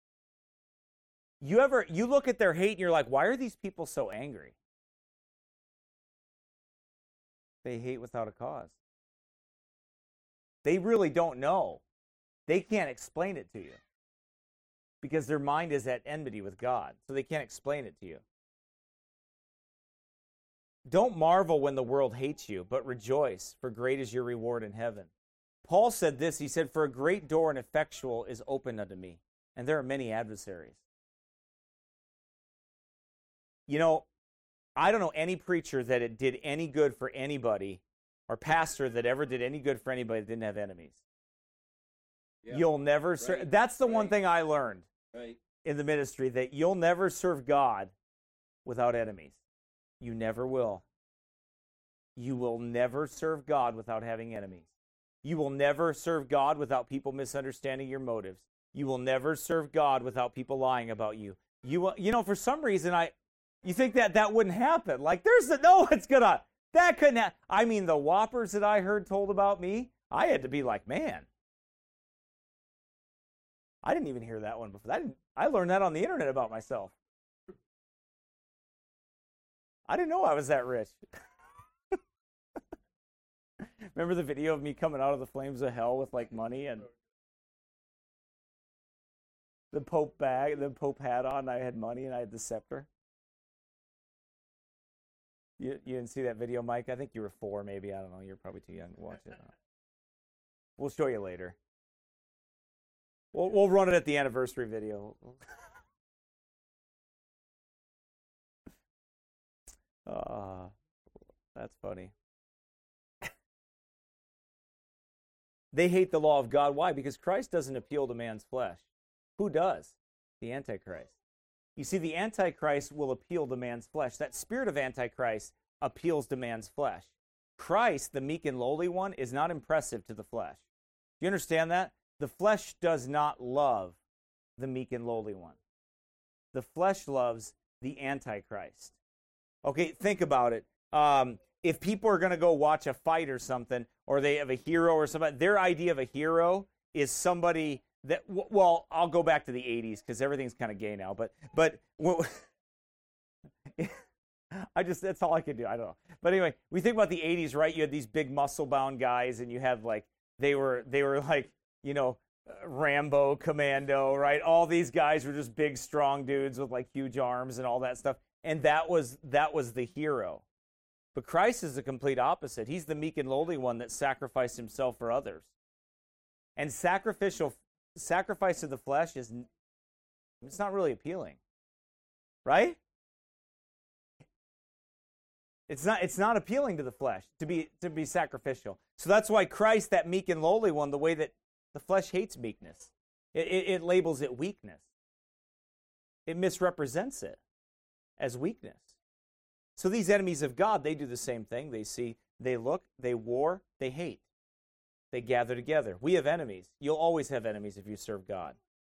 You look at their hate and you're like, why are these people so angry? They hate without a cause. They really don't know. They can't explain it to you because their mind is at enmity with God, so they can't explain it to you. Don't marvel when the world hates you, but rejoice, for great is your reward in heaven. Paul said this, he said, for a great door and effectual is opened unto me, and there are many adversaries. You know, I don't know any preacher that it did any good for anybody, or pastor that ever did any good for anybody that didn't have enemies. Yeah. You'll never serve. That's the one thing I learned in the ministry, that you'll never serve God without enemies. You never will. You will never serve God without having enemies. You will never serve God without people misunderstanding your motives. You will never serve God without people lying about you. You know, for some reason, you think that wouldn't happen. Like, that couldn't happen. I mean, the whoppers that I heard told about me, I had to be like, man, I didn't even hear that one before. I learned that on the internet about myself. I didn't know I was that rich. Remember the video of me coming out of the flames of hell with like money and the Pope hat on, I had money and I had the scepter. You didn't see that video, Mike? I think you were 4, maybe. I don't know. You're probably too young to watch it. We'll show you later. We'll run it at the anniversary video. That's funny. They hate the law of God. Why? Because Christ doesn't appeal to man's flesh. Who does? The Antichrist. You see, the Antichrist will appeal to man's flesh. That spirit of Antichrist appeals to man's flesh. Christ, the meek and lowly one, is not impressive to the flesh. Do you understand that? The flesh does not love the meek and lowly one. The flesh loves the Antichrist. Okay, think about it. If people are going to go watch a fight or something, or they have a hero or somebody, their idea of a hero is somebody that, well, I'll go back to the 80s because everything's kind of gay now, but that's all I could do. I don't know. But anyway, we think about the 80s, right? You had these big muscle-bound guys, and you had like, they were like, you know, Rambo, Commando, right? All these guys were just big, strong dudes with like huge arms and all that stuff. And that was the hero. But Christ is the complete opposite. He's the meek and lowly one that sacrificed himself for others. And sacrifice of the flesh it's not really appealing. Right? It's not appealing to the flesh to be sacrificial. So that's why Christ, that meek and lowly one, the way that the flesh hates meekness. It labels it weakness. It misrepresents it as weakness. So these enemies of God, they do the same thing. They see, they look, they war, they hate. They gather together. We have enemies. You'll always have enemies if you serve God.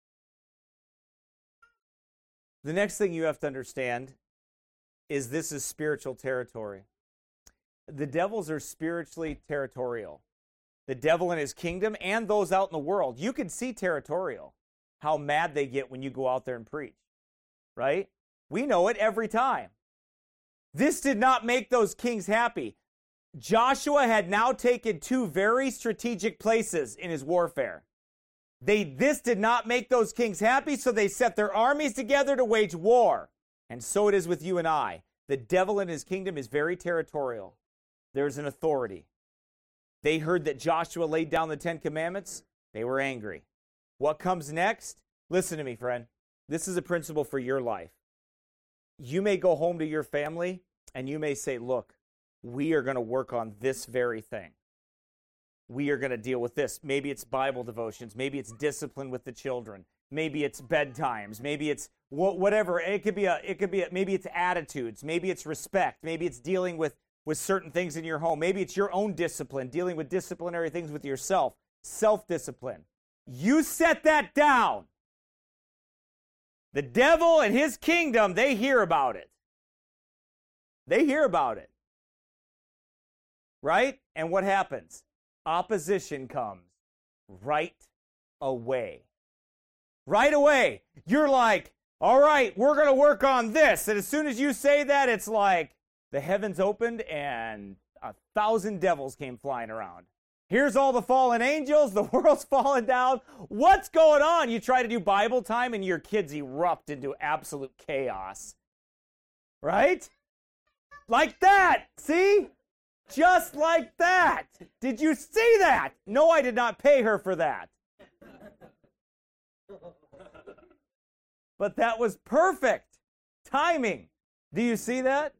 The next thing you have to understand is this is spiritual territory. The devils are spiritually territorial. The devil and his kingdom and those out in the world. You can see territorial, how mad they get when you go out there and preach, right? We know it every time. This did not make those kings happy. Joshua had now taken two very strategic places in his warfare. This did not make those kings happy, so they set their armies together to wage war. And so it is with you and I. The devil and his kingdom is very territorial. There's an authority. They heard that Joshua laid down the 10 Commandments. They were angry. What comes next? Listen to me, friend. This is a principle for your life. You may go home to your family and you may say, look, we are going to work on this very thing. We are going to deal with this. Maybe it's Bible devotions. Maybe it's discipline with the children. Maybe it's bedtimes. Maybe it's whatever. Maybe it's attitudes. Maybe it's respect. Maybe it's dealing with certain things in your home. Maybe it's your own discipline, dealing with disciplinary things with yourself. Self-discipline. You set that down. The devil and his kingdom, they hear about it. They hear about it. Right? And what happens? Opposition comes right away. Right away. You're like, all right, we're going to work on this. And as soon as you say that, it's like the heavens opened and 1,000 devils came flying around. Here's all the fallen angels. The world's fallen down. What's going on? You try to do Bible time and your kids erupt into absolute chaos. Right? Like that. See? Just like that. Did you see that? No, I did not pay her for that. But that was perfect timing. Do you see that?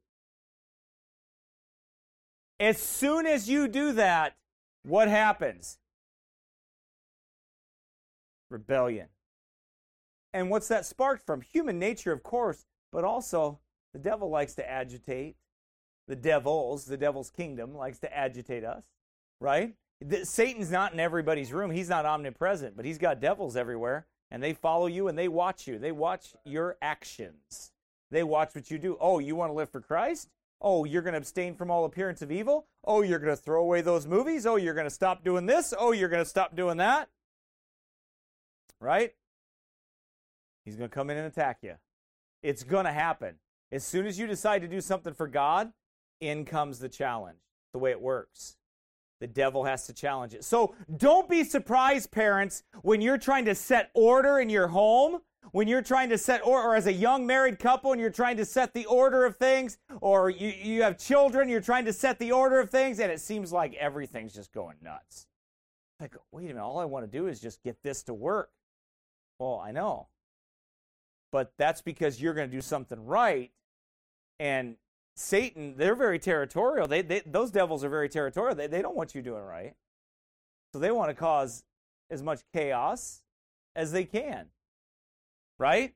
As soon as you do that, what happens? Rebellion. And what's that sparked from? Human nature, of course, but also the devil likes to agitate. The devil's kingdom likes to agitate us, right? Satan's not in everybody's room. He's not omnipresent, but he's got devils everywhere, and they follow you and they watch you. They watch your actions. They watch what you do. Oh, you want to live for Christ? Oh, you're going to abstain from all appearance of evil? Oh, you're going to throw away those movies? Oh, you're going to stop doing this? Oh, you're going to stop doing that? Right? He's going to come in and attack you. It's going to happen. As soon as you decide to do something for God, in comes the challenge. The way it works. The devil has to challenge it. So don't be surprised, parents, when you're trying to set order in your home, when you're trying to set order, or as a young married couple and you're trying to set the order of things, or you have children, you're trying to set the order of things, and it seems like everything's just going nuts. Like, wait a minute, all I want to do is just get this to work. Well, I know. But that's because you're going to do something right, and Satan, they're very territorial. Those devils are very territorial. They don't want you doing right. So they want to cause as much chaos as they can. Right?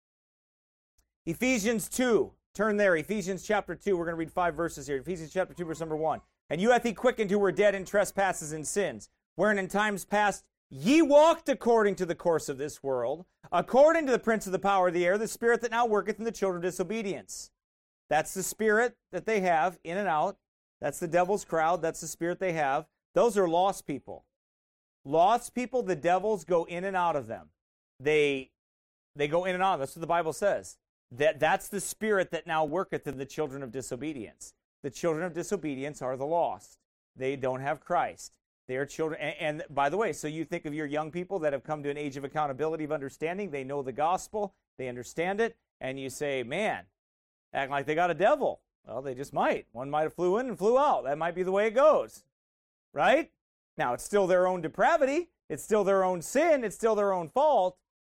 Ephesians 2. Turn there. Ephesians chapter 2. We're going to read 5 verses here. Ephesians chapter 2, verse number 1. And you hath he quickened who were dead in trespasses and sins, wherein in times past ye walked according to the course of this world, according to the prince of the power of the air, the spirit that now worketh in the children of disobedience. That's the spirit that they have in and out. That's the devil's crowd. That's the spirit they have. Those are lost people. Lost people, the devils go in and out of them. They go in and out. That's what the Bible says. That's the spirit that now worketh in the children of disobedience. The children of disobedience are the lost. They don't have Christ. They are children. And by the way, so you think of your young people that have come to an age of accountability, of understanding. They know the gospel. They understand it. And you say, man, acting like they got a devil. Well, they just might. One might have flew in and flew out. That might be the way it goes. Right? Now, it's still their own depravity. It's still their own sin. It's still their own fault.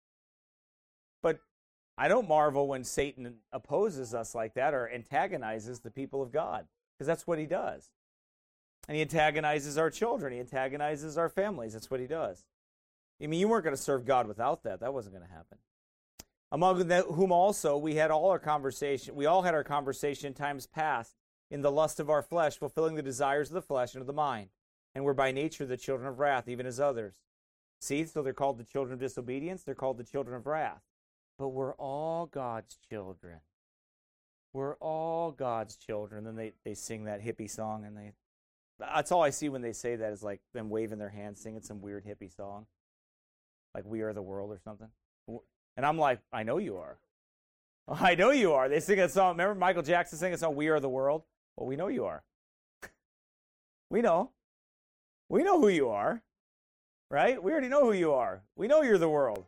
But I don't marvel when Satan opposes us like that or antagonizes the people of God, because that's what he does. And he antagonizes our children. He antagonizes our families. That's what he does. I mean, you weren't going to serve God without that. That wasn't going to happen. among whom also we all had our conversation in times past in the lust of our flesh, fulfilling the desires of the flesh and of the mind. And we're by nature the children of wrath, even as others. See, so they're called the children of disobedience, they're called the children of wrath. But we're all God's children. We're all God's children. And then they sing that hippie song, and that's all I see when they say that is like them waving their hands, singing some weird hippie song. Like We Are the World or something. And I'm like, I know you are. I know you are. They sing a song. Remember Michael Jackson singing a song, We Are the World? Well, we know you are. We know. We know who you are. Right? We already know who you are. We know you're the world.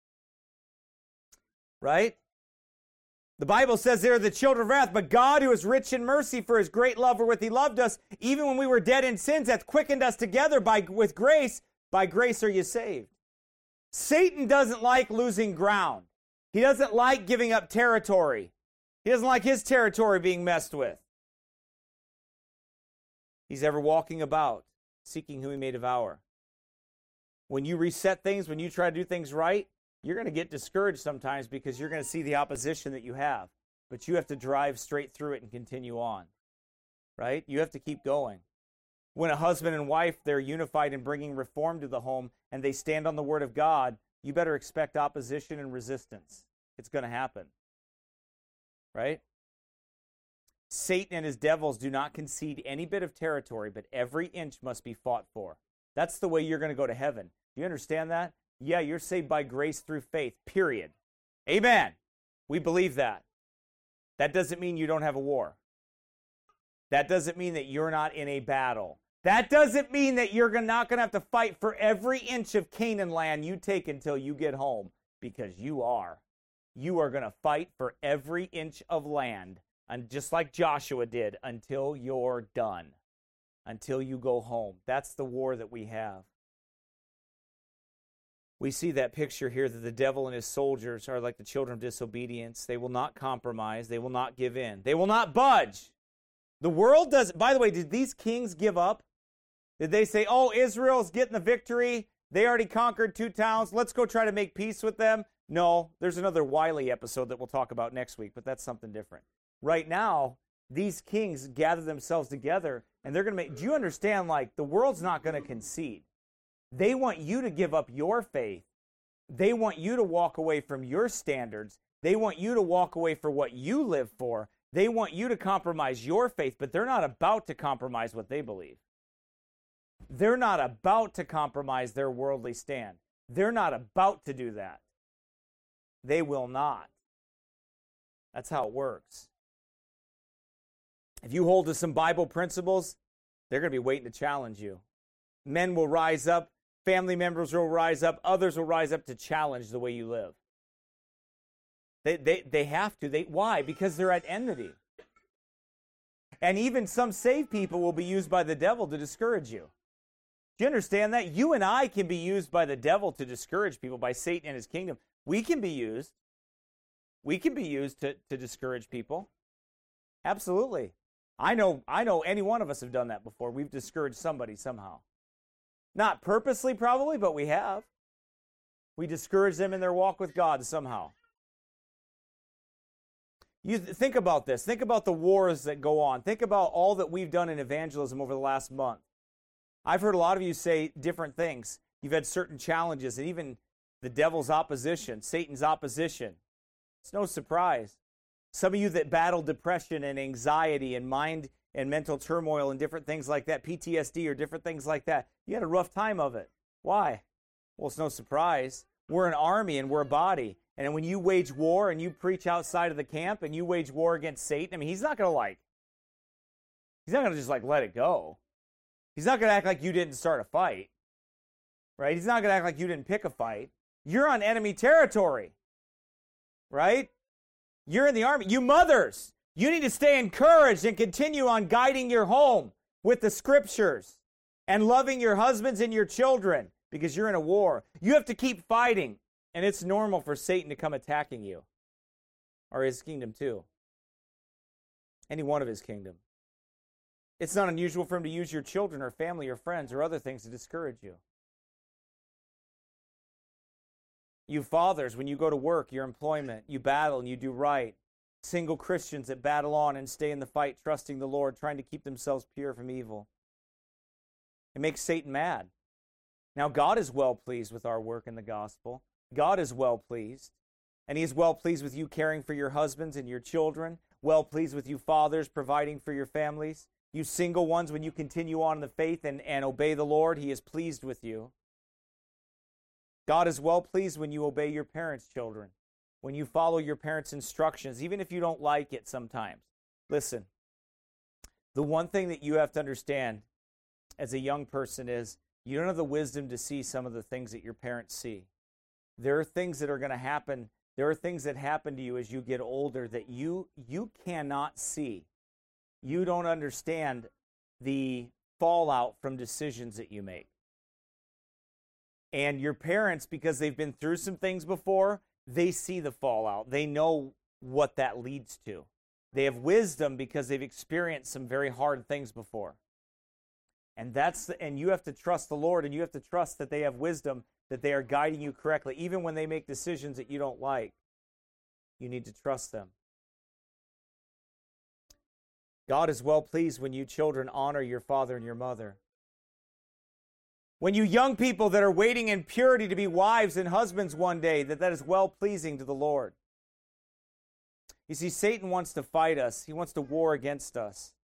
Right? The Bible says they're the children of wrath, but God, who is rich in mercy for his great love wherewith he loved us, even when we were dead in sins, hath quickened us together with grace. By grace are you saved. Satan doesn't like losing ground. He doesn't like giving up territory. He doesn't like his territory being messed with. He's ever walking about, seeking who he may devour. When you reset things, when you try to do things right, you're going to get discouraged sometimes because you're going to see the opposition that you have. But you have to drive straight through it and continue on. Right? You have to keep going. When a husband and wife, they're unified in bringing reform to the home and they stand on the word of God, you better expect opposition and resistance. It's going to happen. Right? Satan and his devils do not concede any bit of territory, but every inch must be fought for. That's the way you're going to go to heaven. Do you understand that? Yeah, you're saved by grace through faith, period. Amen. We believe that. That doesn't mean you don't have a war. That doesn't mean that you're not in a battle. That doesn't mean that you're not going to have to fight for every inch of Canaan land you take until you get home, because you are. You are going to fight for every inch of land, and just like Joshua did, until you're done, until you go home. That's the war that we have. We see that picture here that the devil and his soldiers are like the children of disobedience. They will not compromise. They will not give in. They will not budge. The world does. By the way, did these kings give up? Did they say, oh, Israel's getting the victory. They already conquered 2 towns. Let's go try to make peace with them. No, there's another Wiley episode that we'll talk about next week, but that's something different. Right now, these kings gather themselves together, and they're going to make, do you understand, like, the world's not going to concede. They want you to give up your faith. They want you to walk away from your standards. They want you to walk away for what you live for. They want you to compromise your faith, but they're not about to compromise what they believe. They're not about to compromise their worldly stand. They're not about to do that. They will not. That's how it works. If you hold to some Bible principles, they're going to be waiting to challenge you. Men will rise up. Family members will rise up. Others will rise up to challenge the way you live. They have to. Why? Because they're at enmity. And even some saved people will be used by the devil to discourage you. Do you understand that? You and I can be used by the devil to discourage people, by Satan and his kingdom. We can be used. We can be used to discourage people. Absolutely. I know any one of us have done that before. We've discouraged somebody somehow. Not purposely, probably, but we have. We discourage them in their walk with God somehow. You think about this. Think about the wars that go on. Think about all that we've done in evangelism over the last month. I've heard a lot of you say different things. You've had certain challenges, and even the devil's opposition, Satan's opposition. It's no surprise. Some of you that battle depression and anxiety and mind and mental turmoil and different things like that, PTSD or different things like that, you had a rough time of it. Why? Well, it's no surprise. We're an army and we're a body. And when you wage war and you preach outside of the camp and you wage war against Satan, I mean, he's not going to just let it go. He's not going to act like you didn't start a fight. Right? He's not going to act like you didn't pick a fight. You're on enemy territory. Right? You're in the army. You mothers, you need to stay encouraged and continue on guiding your home with the scriptures and loving your husbands and your children, because you're in a war. You have to keep fighting, and it's normal for Satan to come attacking you, or his kingdom too. Any one of his kingdom. It's not unusual for him to use your children or family or friends or other things to discourage you. You fathers, when you go to work, your employment, you battle and you do right. Single Christians that battle on and stay in the fight, trusting the Lord, trying to keep themselves pure from evil. It makes Satan mad. Now, God is well pleased with our work in the gospel. God is well pleased. And He is well pleased with you caring for your husbands and your children. Well pleased with you fathers providing for your families. You single ones, when you continue on in the faith and obey the Lord, He is pleased with you. God is well pleased when you obey your parents' children, when you follow your parents' instructions, even if you don't like it sometimes. Listen, the one thing that you have to understand as a young person is you don't have the wisdom to see some of the things that your parents see. There are things that are going to happen. There are things that happen to you as you get older that you cannot see. You don't understand the fallout from decisions that you make. And your parents, because they've been through some things before, they see the fallout. They know what that leads to. They have wisdom because they've experienced some very hard things before. And you have to trust the Lord, and you have to trust that they have wisdom, that they are guiding you correctly. Even when they make decisions that you don't like, you need to trust them. God is well pleased when you children honor your father and your mother. When you young people that are waiting in purity to be wives and husbands one day, that is well pleasing to the Lord. You see, Satan wants to fight us. He wants to war against us.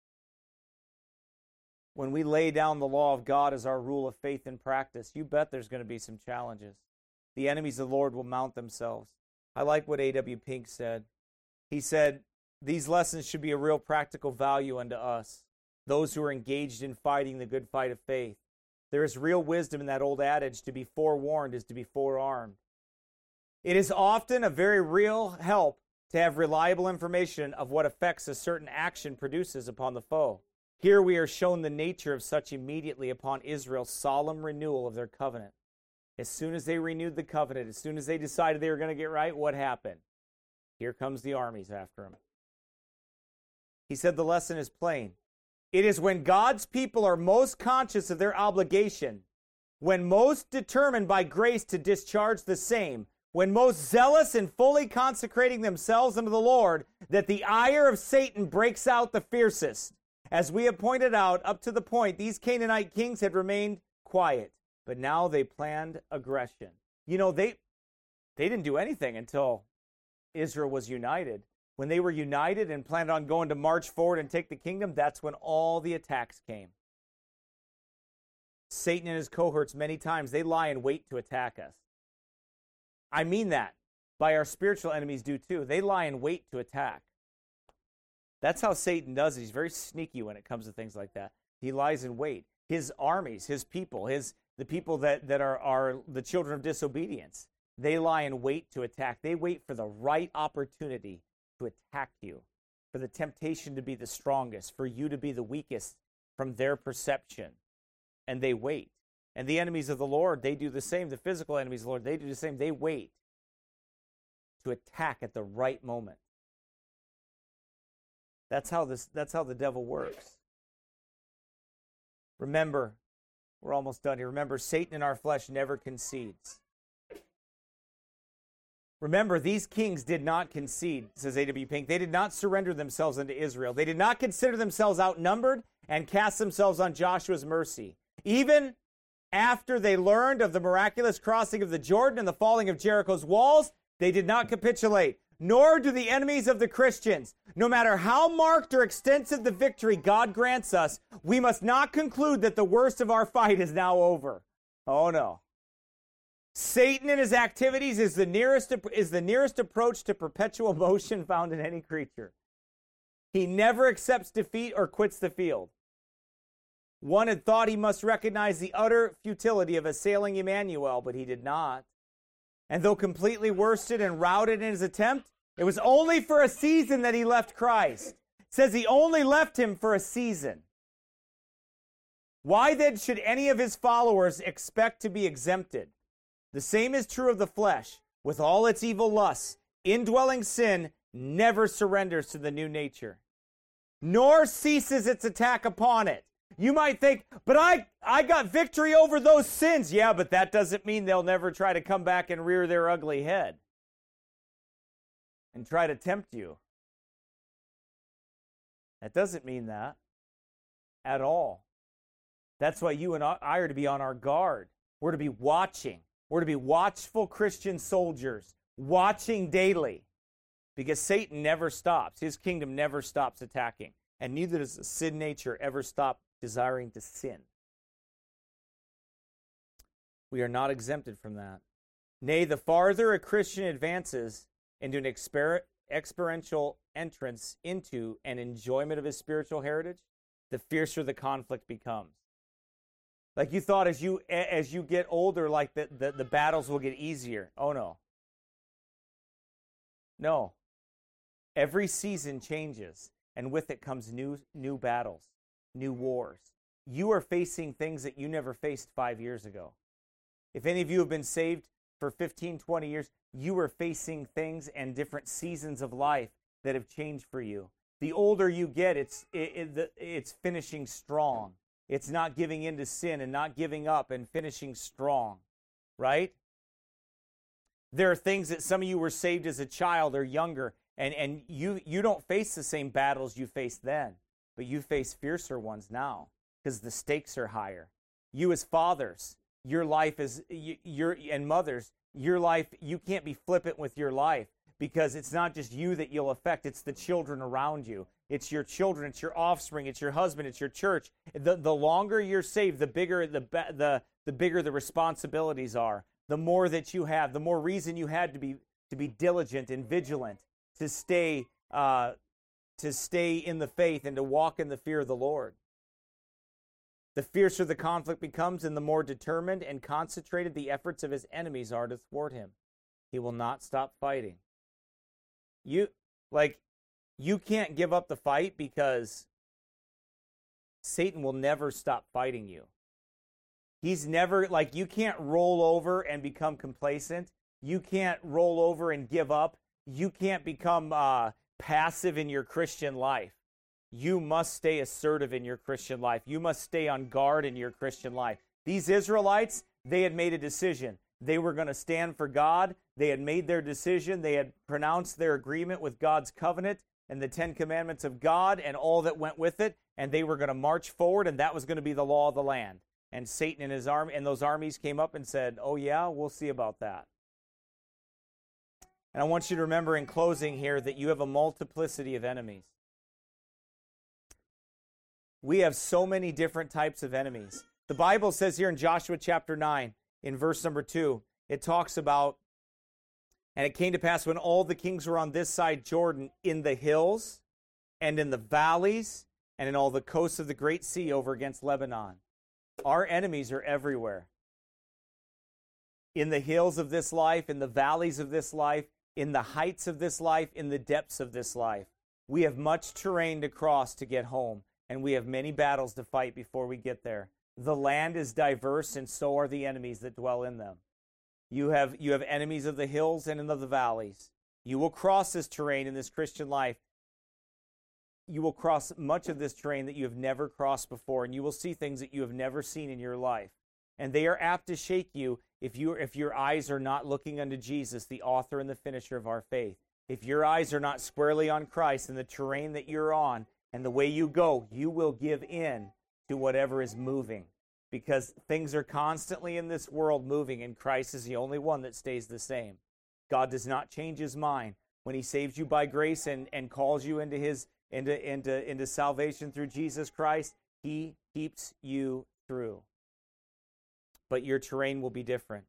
When we lay down the law of God as our rule of faith and practice, you bet there's going to be some challenges. The enemies of the Lord will mount themselves. I like what A.W. Pink said. He said, these lessons should be a real practical value unto us, those who are engaged in fighting the good fight of faith. There is real wisdom in that old adage, to be forewarned is to be forearmed. It is often a very real help to have reliable information of what effects a certain action produces upon the foe. Here we are shown the nature of such immediately upon Israel's solemn renewal of their covenant. As soon as they renewed the covenant, as soon as they decided they were going to get right, what happened? Here comes the armies after them. He said the lesson is plain. It is when God's people are most conscious of their obligation, when most determined by grace to discharge the same, when most zealous in fully consecrating themselves unto the Lord, that the ire of Satan breaks out the fiercest. As we have pointed out, up to the point, these Canaanite kings had remained quiet, but now they planned aggression. You know, they didn't do anything until Israel was united. When they were united and planned on going to march forward and take the kingdom, that's when all the attacks came. Satan and his cohorts, many times, they lie in wait to attack us. I mean that. By our spiritual enemies do too. They lie in wait to attack. That's how Satan does it. He's very sneaky when it comes to things like that. He lies in wait. His armies, his people, the people that are the children of disobedience, they lie in wait to attack. They wait for the right opportunity to attack you, for the temptation to be the strongest, for you to be the weakest from their perception. And they wait. And the enemies of the Lord, they do the same. The physical enemies of the Lord, they do the same. They wait to attack at the right moment. That's how the devil works. Remember, we're almost done here. Remember, Satan in our flesh never concedes. Remember, these kings did not concede, says A.W. Pink. They did not surrender themselves unto Israel. They did not consider themselves outnumbered and cast themselves on Joshua's mercy. Even after they learned of the miraculous crossing of the Jordan and the falling of Jericho's walls, they did not capitulate. Nor do the enemies of the Christians. No matter how marked or extensive the victory God grants us, we must not conclude that the worst of our fight is now over. Oh no. Satan and his activities is the nearest approach to perpetual motion found in any creature. He never accepts defeat or quits the field. One had thought he must recognize the utter futility of assailing Emmanuel, but he did not. And though completely worsted and routed in his attempt, it was only for a season that he left Christ. It says he only left him for a season. Why then should any of his followers expect to be exempted? The same is true of the flesh. With all its evil lusts, indwelling sin never surrenders to the new nature, nor ceases its attack upon it. You might think, but I got victory over those sins. Yeah, but that doesn't mean they'll never try to come back and rear their ugly head and try to tempt you. That doesn't mean that at all. That's why you and I are to be on our guard. We're to be watching. We're to be watchful Christian soldiers, watching daily, because Satan never stops. His kingdom never stops attacking, and neither does the sin nature ever stop desiring to sin. We are not exempted from that. Nay, the farther a Christian advances into an experiential entrance into an enjoyment of his spiritual heritage, the fiercer the conflict becomes. Like you thought as you get older, like the battles will get easier. Oh no. No. Every season changes, and with it comes new battles, new wars. You are facing things that you never faced 5 years ago. If any of you have been saved for 15, 20 years, you are facing things and different seasons of life that have changed for you. The older you get, it's finishing strong. It's not giving in to sin and not giving up and finishing strong, right? There are things that some of you were saved as a child or younger, and you don't face the same battles you faced then, but you face fiercer ones now because the stakes are higher. You as fathers, your life is, and mothers, your life, you can't be flippant with your life because it's not just you that you'll affect, it's the children around you. It's your children, it's your offspring, it's your husband, it's your church. The longer you're saved, the bigger the bigger the responsibilities are. The more that you have, the more reason you had to be diligent and vigilant, to stay in the faith and to walk in the fear of the Lord. The fiercer the conflict becomes, and the more determined and concentrated the efforts of his enemies are to thwart him. He will not stop fighting. You can't give up the fight because Satan will never stop fighting you. He's never, you can't roll over and become complacent. You can't roll over and give up. You can't become passive in your Christian life. You must stay assertive in your Christian life. You must stay on guard in your Christian life. These Israelites, they had made a decision. They were going to stand for God. They had made their decision. They had pronounced their agreement with God's covenant and the 10 Commandments of God and all that went with it, and they were going to march forward, and that was going to be the law of the land. And Satan and his army and those armies came up and said, "Oh yeah, we'll see about that." And I want you to remember in closing here that you have a multiplicity of enemies. We have so many different types of enemies. The Bible says here in Joshua chapter 9, in verse number 2, it talks about, and it came to pass when all the kings were on this side Jordan, in the hills and in the valleys and in all the coasts of the great sea over against Lebanon. Our enemies are everywhere. In the hills of this life, in the valleys of this life, in the heights of this life, in the depths of this life. We have much terrain to cross to get home, and we have many battles to fight before we get there. The land is diverse, and so are the enemies that dwell in them. You have enemies of the hills and of the valleys. You will cross this terrain in this Christian life. You will cross much of this terrain that you have never crossed before, and you will see things that you have never seen in your life. And they are apt to shake you if your eyes are not looking unto Jesus, the author and the finisher of our faith. If your eyes are not squarely on Christ and the terrain that you're on and the way you go, you will give in to whatever is moving. Because things are constantly in this world moving, and Christ is the only one that stays the same. God does not change his mind. When he saves you by grace and calls you into salvation through Jesus Christ, he keeps you through. But your terrain will be different.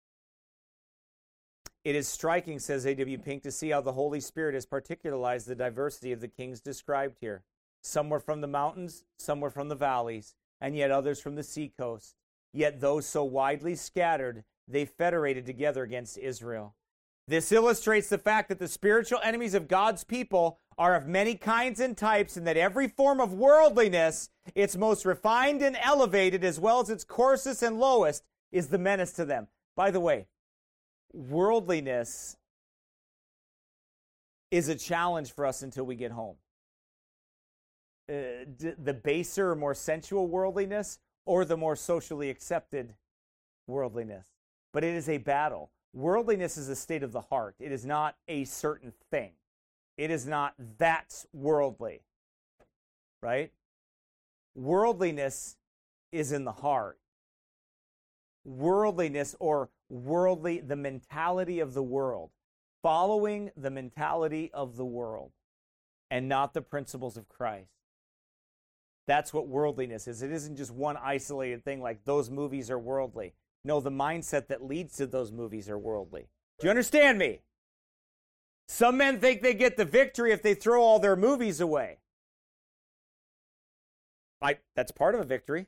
It is striking, says A.W. Pink, to see how the Holy Spirit has particularized the diversity of the kings described here. Some were from the mountains, some were from the valleys, and yet others from the seacoast. Yet though so widely scattered, they federated together against Israel. This illustrates the fact that the spiritual enemies of God's people are of many kinds and types, and that every form of worldliness, its most refined and elevated, as well as its coarsest and lowest, is the menace to them. By the way, worldliness is a challenge for us until we get home. the baser, more sensual worldliness, or the more socially accepted worldliness. But it is a battle. Worldliness is a state of the heart. It is not a certain thing. It is not that's worldly, right? Worldliness is in the heart. Worldliness or worldly, the mentality of the world, following the mentality of the world and not the principles of Christ. That's what worldliness is. It isn't just one isolated thing like those movies are worldly. No, the mindset that leads to those movies are worldly. Do you understand me? Some men think they get the victory if they throw all their movies away. That's part of a victory.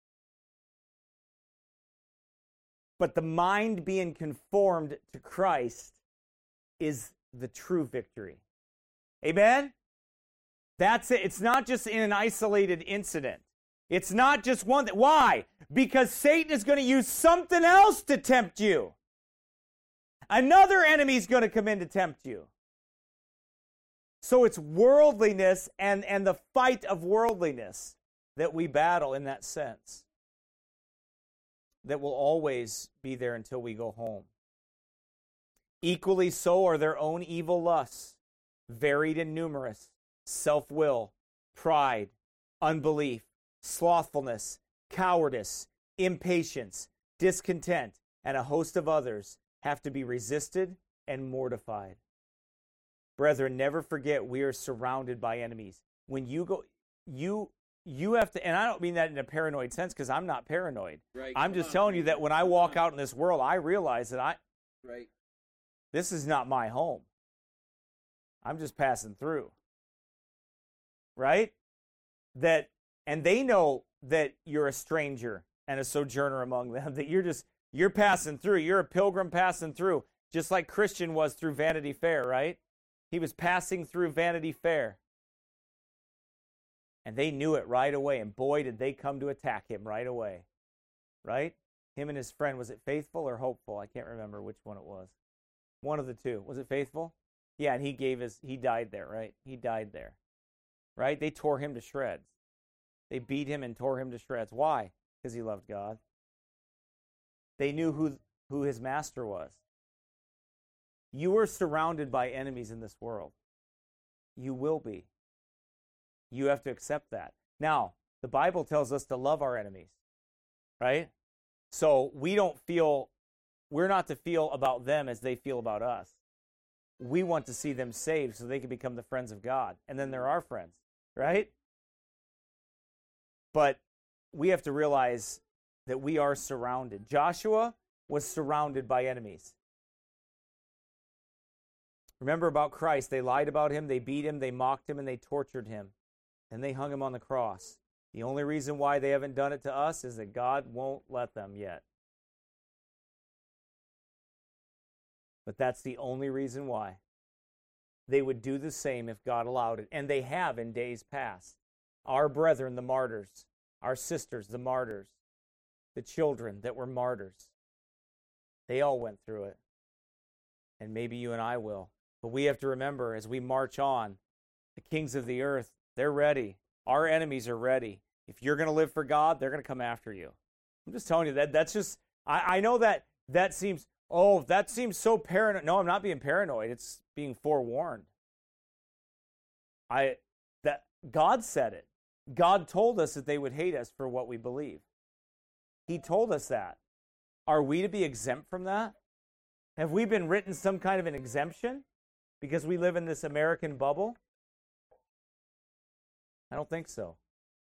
But the mind being conformed to Christ is the true victory. Amen? That's it. It's not just in an isolated incident. It's not just one thing. Why? Because Satan is going to use something else to tempt you. Another enemy is going to come in to tempt you. So it's worldliness and the fight of worldliness that we battle in that sense. That will always be there until we go home. Equally so are their own evil lusts, varied and numerous, self-will, pride, unbelief, slothfulness, cowardice, impatience, discontent, and a host of others have to be resisted and mortified. Brethren, never forget we are surrounded by enemies. When you go, you have to, and I don't mean that in a paranoid sense because I'm not paranoid. Right. I'm just telling you that when I walk out in this world, I realize that this is not my home. I'm just passing through. Right? And they know that you're a stranger and a sojourner among them, that you're passing through. You're a pilgrim passing through, just like Christian was through Vanity Fair, right? He was passing through Vanity Fair. And they knew it right away, and boy, did they come to attack him right away, right? Him and his friend, was it Faithful or Hopeful? I can't remember which one it was. One of the two. Was it Faithful? Yeah, and he died there, right? He died there, right? They tore him to shreds. They beat him and tore him to shreds. Why? Because he loved God. They knew who his master was. You are surrounded by enemies in this world. You will be. You have to accept that. Now, the Bible tells us to love our enemies, right? So we're not to feel about them as they feel about us. We want to see them saved so they can become the friends of God. And then they're our friends, right? But we have to realize that we are surrounded. Joshua was surrounded by enemies. Remember about Christ. They lied about him, they beat him, they mocked him, and they tortured him. And they hung him on the cross. The only reason why they haven't done it to us is that God won't let them yet. But that's the only reason why. They would do the same if God allowed it. And they have in days past. Our brethren, the martyrs. Our sisters, the martyrs. The children that were martyrs. They all went through it. And maybe you and I will. But we have to remember as we march on, the kings of the earth, they're ready. Our enemies are ready. If you're going to live for God, they're going to come after you. I'm just telling you that's just, I know that seems so paranoid. No, I'm not being paranoid. It's being forewarned. God said it. God told us that they would hate us for what we believe. He told us that. Are we to be exempt from that? Have we been written some kind of an exemption because we live in this American bubble? I don't think so.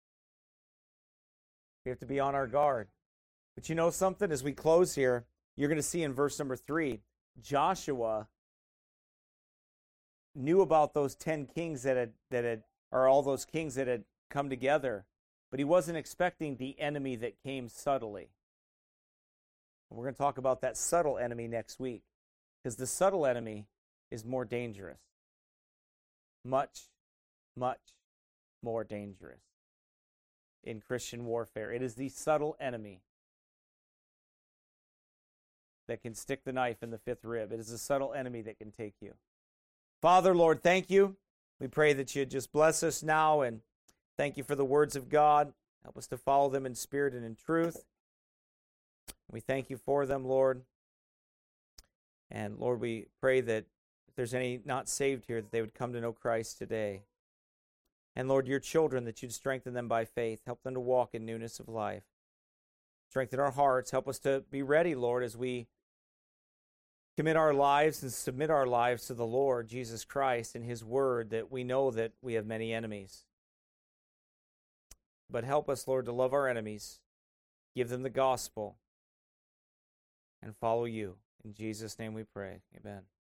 We have to be on our guard. But you know something? As we close here, you're going to see in verse number 3, Joshua knew about those 10 kings all those kings that had come together, but he wasn't expecting the enemy that came subtly. We're going to talk about that subtle enemy next week, because the subtle enemy is more dangerous. Much, much more dangerous in Christian warfare. It is the subtle enemy that can stick the knife in the fifth rib. It is the subtle enemy that can take you. Father, Lord, thank you. We pray that you just bless us now and Thank you for the words of God. Help us to follow them in spirit and in truth. We thank you for them, Lord. And Lord, we pray that if there's any not saved here, that they would come to know Christ today. And Lord, your children, that you'd strengthen them by faith. Help them to walk in newness of life. Strengthen our hearts. Help us to be ready, Lord, as we commit our lives and submit our lives to the Lord Jesus Christ and his word, that we know that we have many enemies. But help us, Lord, to love our enemies, give them the gospel, and follow you. In Jesus' name we pray. Amen.